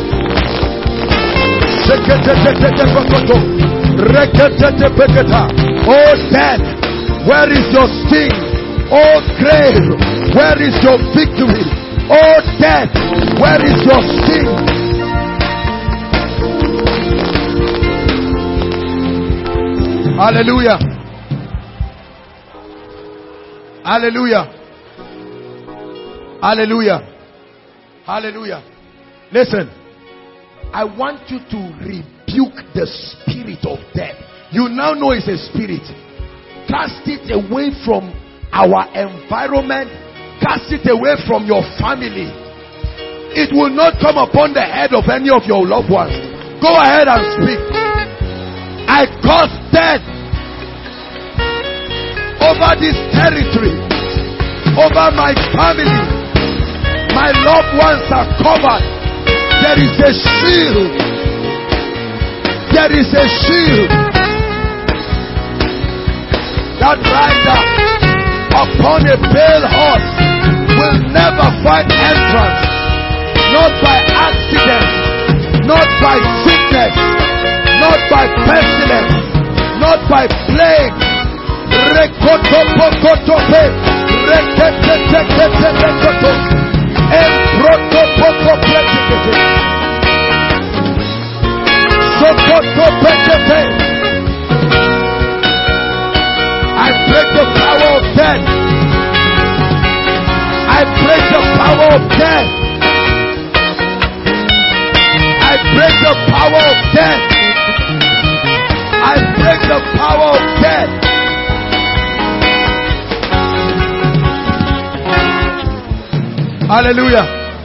Oh death, where is your sting? Oh grave, where is your victory? Oh death, where is your sting? Hallelujah. Hallelujah. Hallelujah. Hallelujah. Listen, I want you to rebuke the spirit of death. You now know it's a spirit. Cast it away from our environment. Cast it away from your family. It will not come upon the head of any of your loved ones. Go ahead and speak. I cause death over this territory, over my family. My loved ones are covered. There is a shield. There is a shield. That rider upon a pale horse will never find entrance, not by accident, not by sickness, not by pestilence, not by plague. I break the power of death. I break the power of death. I break the power of death. I break the power of death. Hallelujah.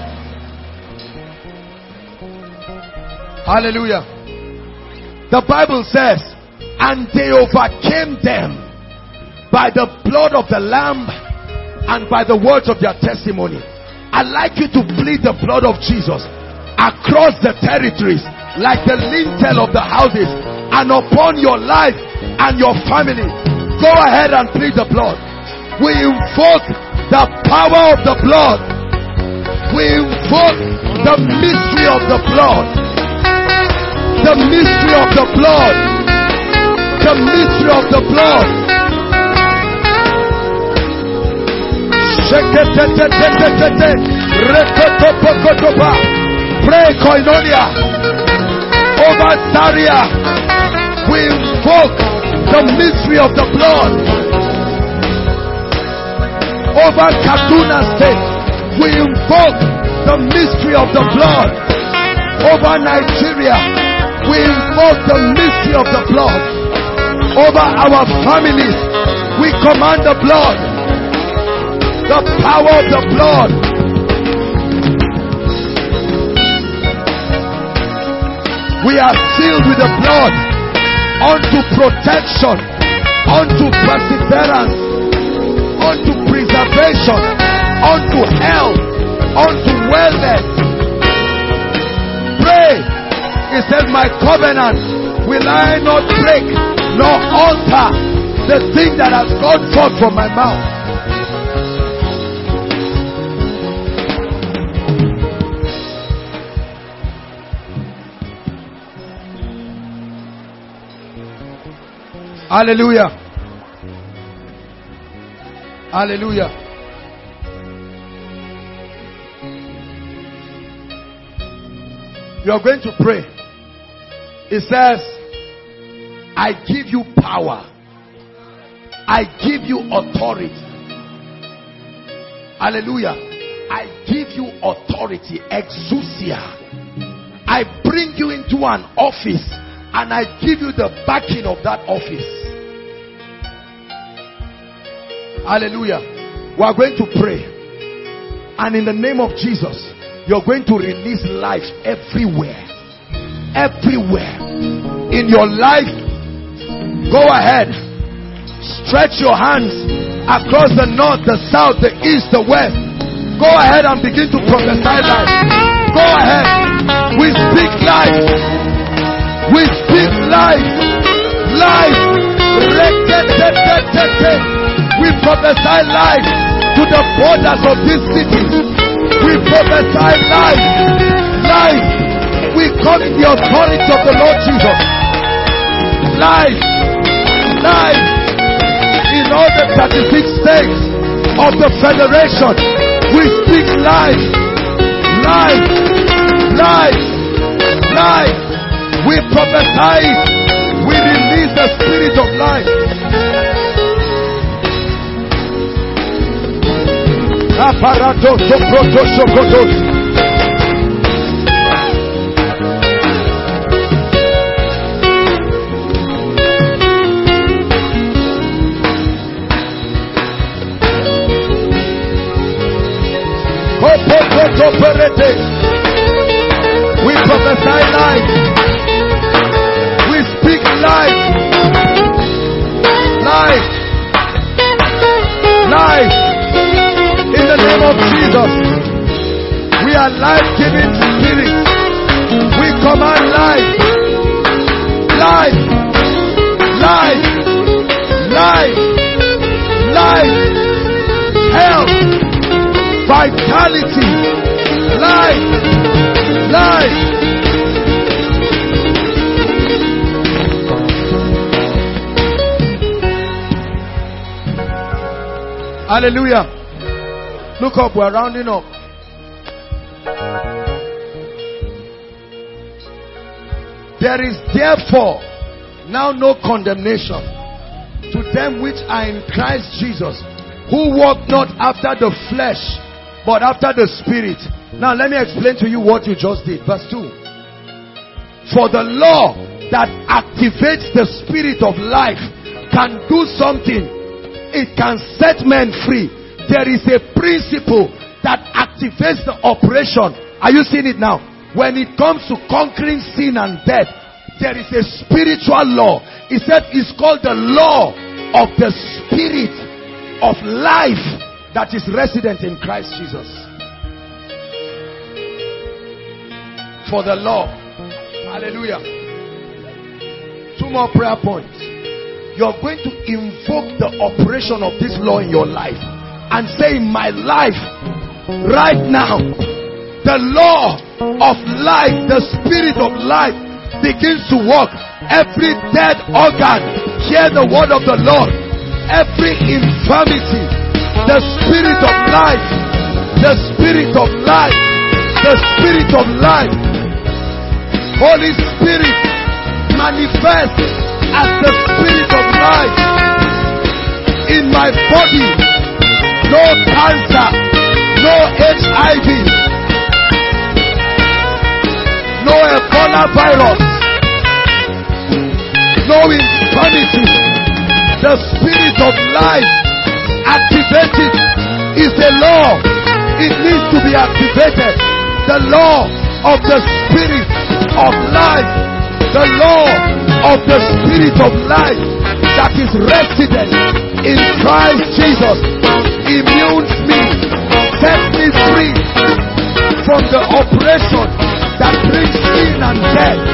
Hallelujah. The Bible says, and they overcame them by the blood of the Lamb and by the words of their testimony. I'd like you to plead the blood of Jesus across the territories like the lintel of the houses and upon your life and your family. Go ahead and plead the blood. We invoke the power of the blood. We invoke the mystery of the blood. The mystery of the blood. The mystery of the blood. Pray koinonia over Zaria. We invoke the mystery of the blood. Over Kaduna State, we invoke the mystery of the blood. Over Nigeria, we invoke the mystery of the blood. Over our families, we command the blood. The power of the blood. We are sealed with the blood unto protection, unto perseverance, unto preservation, unto health, unto wellness. Pray. He says, my covenant will I not break nor alter the thing that has gone forth from my mouth. Hallelujah. Hallelujah. You are going to pray. It says, I give you power. I give you authority. Hallelujah. I give you authority. Exousia. I bring you into an office and I give you the backing of that office. Hallelujah. We are going to pray. And in the name of Jesus, you're going to release life everywhere. Everywhere. In your life, go ahead. Stretch your hands across the north, the south, the east, the west. Go ahead and begin to prophesy life. Go ahead. We speak life. We speak life. Life. We prophesy life to the borders of this city. We prophesy life. Life. We come in the authority of the Lord Jesus. Life. Life. In all the 36 states of the Federation, we speak life. Life. Life. Life. We prophesy it. We release the spirit of life. Aparatos soprotos soprotos. We prophesy life. We speak life. Life. Life. In the name of Jesus. We are life-giving spirits. We command life. Life. Life. Life. Life. Health. Vitality. Life. Life. Hallelujah. Look up, we're rounding up. There is therefore now no condemnation to them which are in Christ Jesus, who walk not after the flesh, but after the Spirit. Now let me explain to you what you just did. Verse 2. For the law that activates the Spirit of life can do something. It can set men free. There is a principle that activates the operation. Are you seeing it now? When it comes to conquering sin and death, there is a spiritual law. He said it's called the law of the Spirit of life that is resident in Christ Jesus. For the law. Hallelujah. 2 more prayer points. You're going to invoke the operation of this law in your life and say, in my life right now, the law of life, the Spirit of life begins to work. Every dead organ, hear the word of the Lord. Every infirmity, the Spirit of life, the Spirit of life, the Spirit of life. Holy Spirit, manifest as the Spirit of life in my body. No cancer, no HIV, no Ebola virus, no infirmity. The Spirit of life, activated, is a law. It needs to be activated. The law of the Spirit of life, the law of the Spirit of life that is resident in Christ Jesus, immunes me, sets me free from the operation that brings sin and death.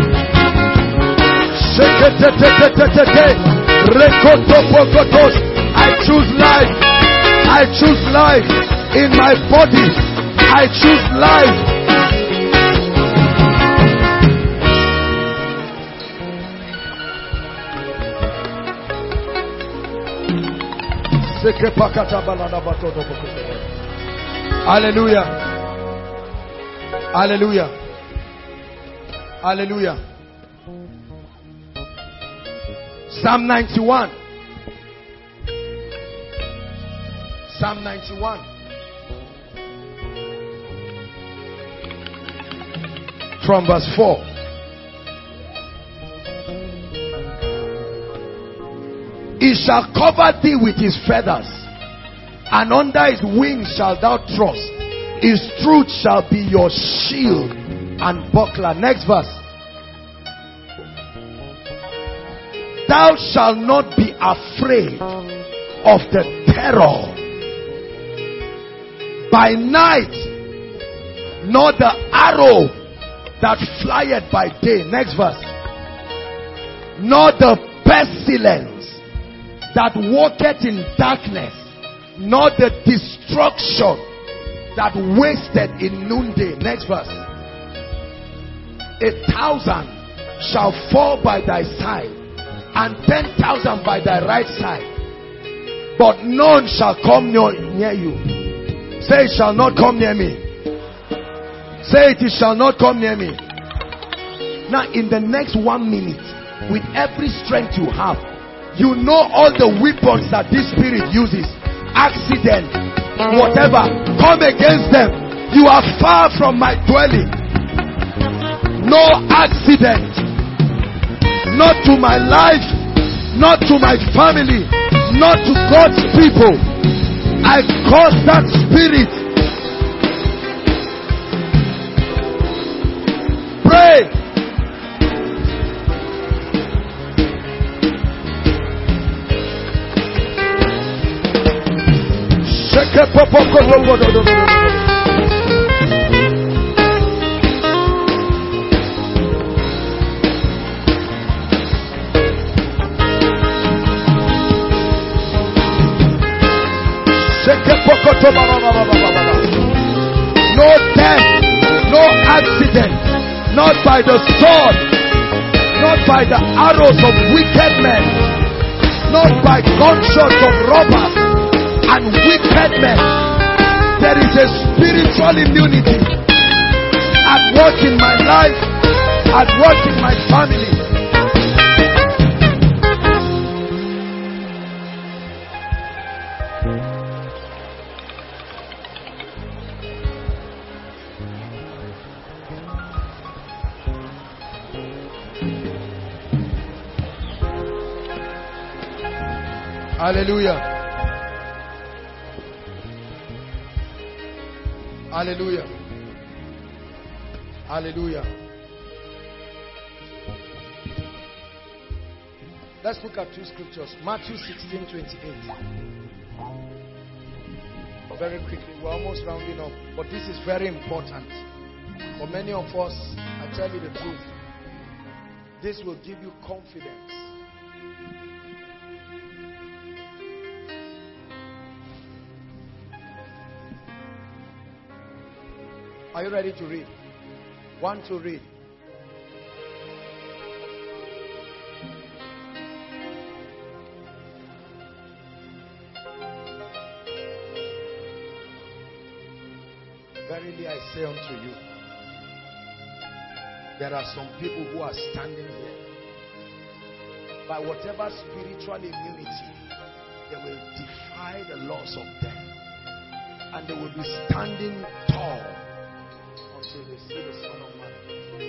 I choose life. I choose life in my body. I choose life. Hallelujah. Hallelujah. Hallelujah. Psalm 91. Psalm 91. From verse 4. He shall cover thee with his feathers, and under his wings shalt thou trust. His truth shall be your shield and buckler. Next verse. Thou shalt not be afraid of the terror by night, nor the arrow that flieth by day. Next verse. Nor the pestilence that walketh in darkness, nor the destruction that wasted in noonday. Next verse. 1,000 shall fall by thy side, and 10,000 by thy right side, but none shall come near you. Say, it shall not come near me. Say, it shall not come near me. Now, in the next 1 minute, with every strength you have, you know all the weapons that this spirit uses. Accident, whatever, come against them. You are far from my dwelling. No accident, not to my life, not to my family, not to God's people. I cause that spirit. Pray. No death, no accident, not by the sword, not by the arrows of wicked men, not by gunshots of robbers and wicked men. There is a spiritual immunity at work in my life, at work in my family. Hallelujah. Hallelujah. Hallelujah. Let's look at two scriptures. Matthew 16:28. Very quickly, we're almost rounding up, but this is very important. For many of us, I tell you the truth, this will give you confidence. Are you ready to read? Want to read? Verily I say unto you, there are some people who are standing here. By whatever spiritual immunity, they will defy the laws of death. And they will be standing tall until they see the Son of Man.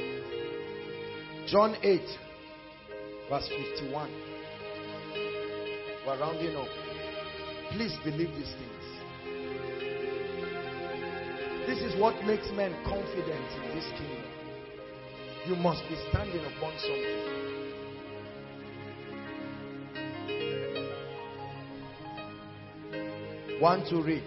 John 8, verse 51. We're rounding up. Please believe these things. This is what makes men confident in this kingdom. You must be standing upon something. Want to read?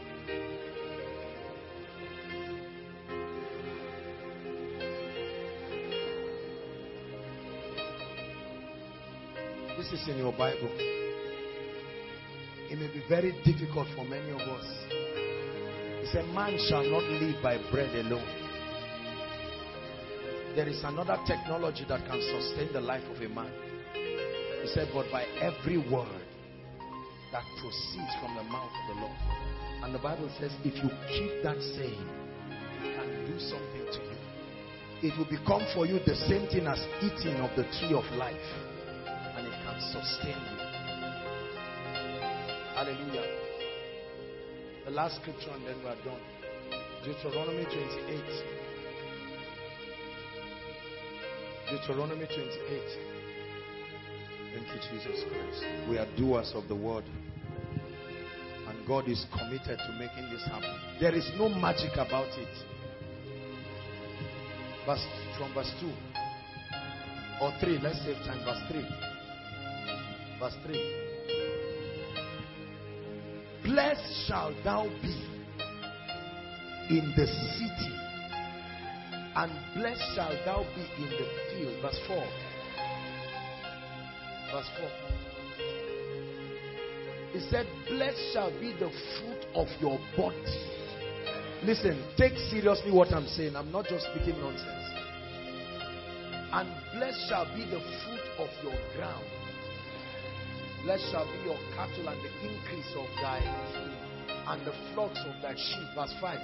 This is in your Bible. It may be very difficult for many of us. He said, man shall not live by bread alone. There is another technology that can sustain the life of a man. He said, but by every word that proceeds from the mouth of the Lord. And the Bible says, if you keep that saying, it can do something to you. It will become for you the same thing as eating of the tree of life. And it can sustain you. Hallelujah. The last scripture and then we are done. Deuteronomy 28. Deuteronomy 28. Thank you, Jesus Christ. We are doers of the word. And God is committed to making this happen. There is no magic about it. From verse 2. Or 3. Let's save time. Verse 3. Verse 3. Blessed shall thou be in the city, and blessed shall thou be in the field. Verse 4. Verse 4. He said, blessed shall be the fruit of your body. Listen, take seriously what I'm saying. I'm not just speaking nonsense. And blessed shall be the fruit of your ground. Blessed shall be your cattle and the increase of thy field and the flocks of thy sheep. Verse 5.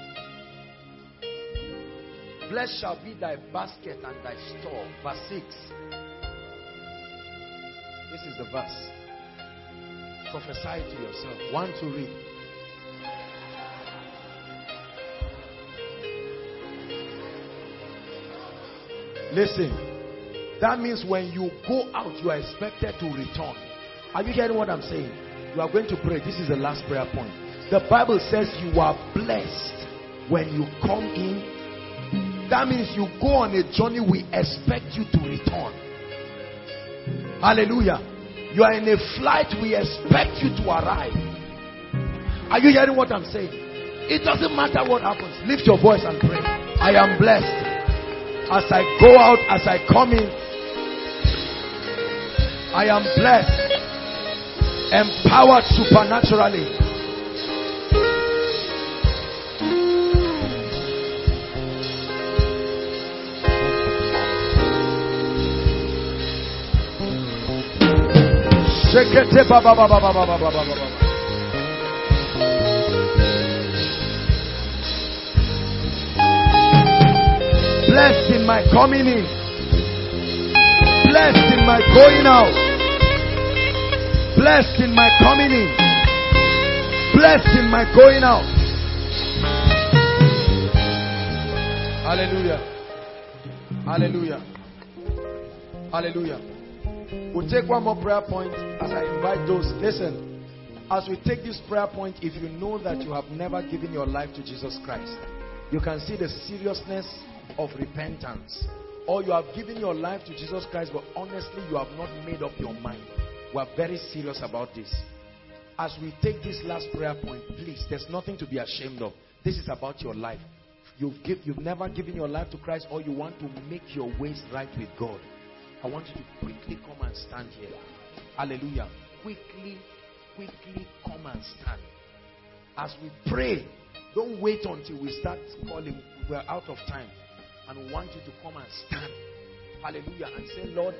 Blessed shall be thy basket and thy store. Verse 6. This is the verse. Prophesy to yourself. Want to read? Listen. That means when you go out, you are expected to return. Are you hearing what I'm saying? You are going to pray. This is the last prayer point. The Bible says you are blessed when you come in. That means you go on a journey, we expect you to return. Hallelujah. You are in a flight, we expect you to arrive. Are you hearing what I'm saying? It doesn't matter what happens. Lift your voice and pray. I am blessed. As I go out, as I come in, I am blessed. Empowered supernaturally. Blessed in my coming in, my going out. Blessed in my coming in. Blessed in my going out. Hallelujah. Hallelujah. Hallelujah. We'll take one more prayer point as I invite those. Listen, as we take this prayer point, if you know that you have never given your life to Jesus Christ, you can see the seriousness of repentance. Or you have given your life to Jesus Christ, but honestly you have not made up your mind. We are very serious about this. As we take this last prayer point, please, there's nothing to be ashamed of. This is about your life. You've never given your life to Christ, or you want to make your ways right with God. I want you to quickly come and stand here. Hallelujah. Quickly come and stand. As we pray, don't wait until we start calling. We're out of time. And we want you to come and stand. Hallelujah. And say, Lord,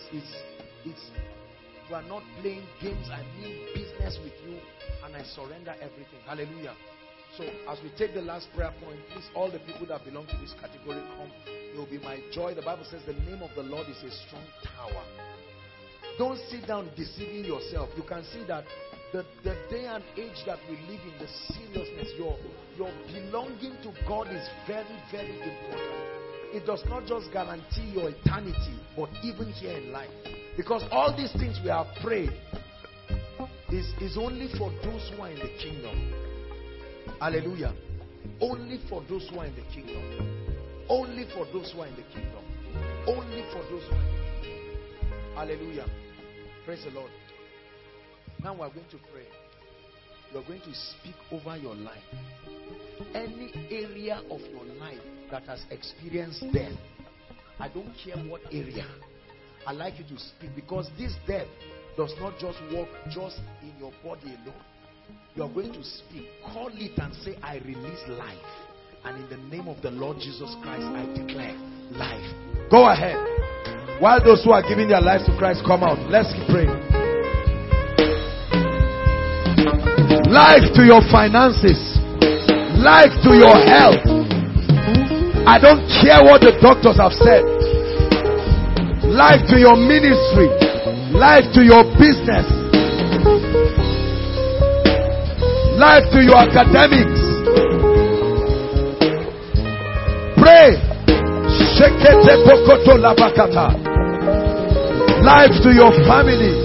we are not playing games. I mean business with you. And I surrender everything. Hallelujah. So as we take the last prayer point, please, all the people that belong to this category, come. It will be my joy. The Bible says the name of the Lord is a strong tower. Don't sit down deceiving yourself. You can see that the day and age that we live in, the seriousness, your belonging to God is very, very important. It does not just guarantee your eternity, but even here in life. Because all these things we have prayed is only for those who are in the kingdom. Hallelujah. Only for those who are in the kingdom. Only for those who are in the kingdom. Only for those who are in the kingdom. Hallelujah. Praise the Lord. Now we are going to pray. You are going to speak over your life. Any area of your life that has experienced death, I don't care what area, I like you to speak, because this death does not just work just in your body alone. You are going to speak. Call it and say, I release life. And in the name of the Lord Jesus Christ, I declare life. Go ahead. While those who are giving their lives to Christ come out, let's keep praying. Life to your finances. Life to your health. I don't care what the doctors have said. Life to your ministry. Life to your business. Life to your academics. Pray. Life to your family.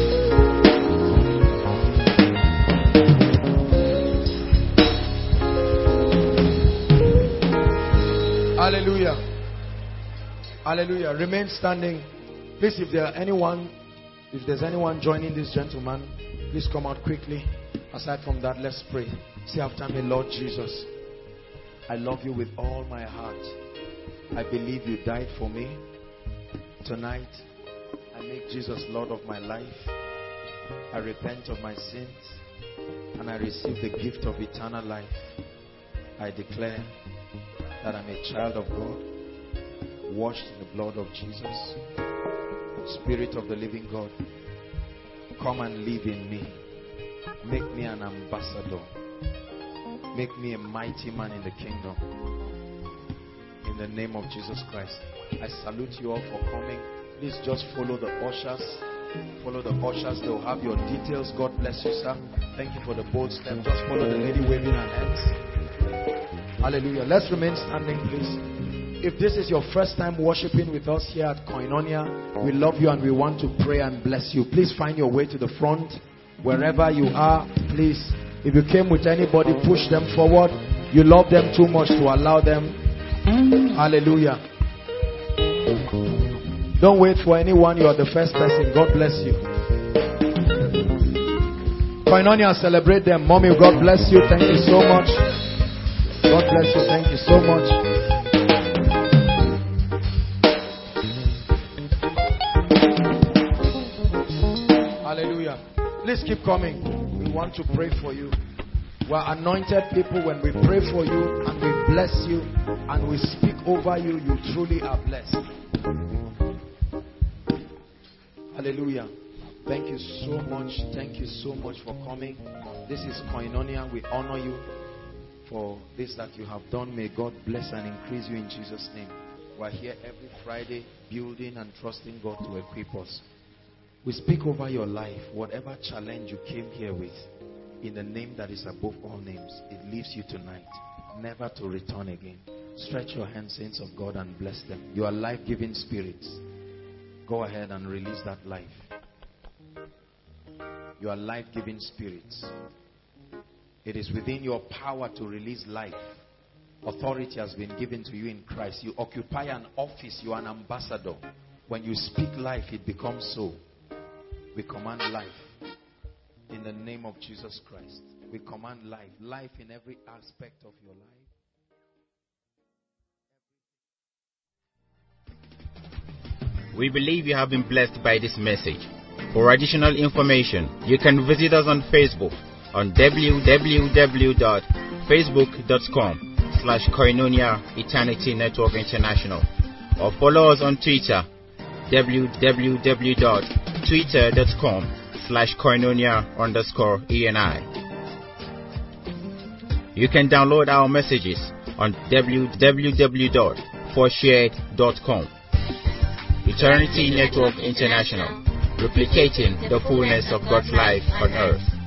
Hallelujah. Hallelujah. Remain standing. Please, if there's anyone joining this gentleman, please come out quickly. Aside from that, let's pray. Say after me, Lord Jesus, I love you with all my heart. I believe you died for me. Tonight, I make Jesus Lord of my life. I repent of my sins and I receive the gift of eternal life. I declare that I'm a child of God, washed in the blood of Jesus. Spirit of the living God, come and live in me. Make me an ambassador. Make me a mighty man in the kingdom. In the name of Jesus Christ. I salute you all for coming. Please just follow the ushers. Follow the ushers. They will have your details. God bless you, sir. Thank you for the bold step. Just follow the lady waving her hands. Hallelujah. Let's remain standing, please. If this is your first time worshiping with us here at Koinonia, we love you and we want to pray and bless you. Please find your way to the front. Wherever you are, please. If you came with anybody, push them forward. You love them too much to allow them. Hallelujah. Don't wait for anyone. You are the first person. God bless you. Koinonia, celebrate them. Mommy, God bless you. Thank you so much. God bless you. Thank you so much. Hallelujah. Please keep coming. We want to pray for you. We are anointed people. When we pray for you and we bless you and we speak over you, you truly are blessed. Hallelujah. Thank you so much. Thank you so much for coming. This is Koinonia. We honor you for this that you have done. May God bless and increase you in Jesus' name. We are here every Friday building and trusting God to equip us. We speak over your life. Whatever challenge you came here with, in the name that is above all names, it leaves you tonight, never to return again. Stretch your hands, saints of God, and bless them. You are life-giving spirits. Go ahead and release that life. You are life-giving spirits. It is within your power to release life. Authority has been given to you in Christ. You occupy an office. You are an ambassador. When you speak life, it becomes so. We command life. In the name of Jesus Christ. We command life. Life in every aspect of your life. We believe you have been blessed by this message. For additional information, you can visit us on Facebook on www.facebook.com/Koinonia Eternity Network International, or follow us on Twitter www.twitter.com/Koinonia_ENI. You can download our messages on www.forshared.com. Eternity Network International, replicating the fullness of God's life on earth.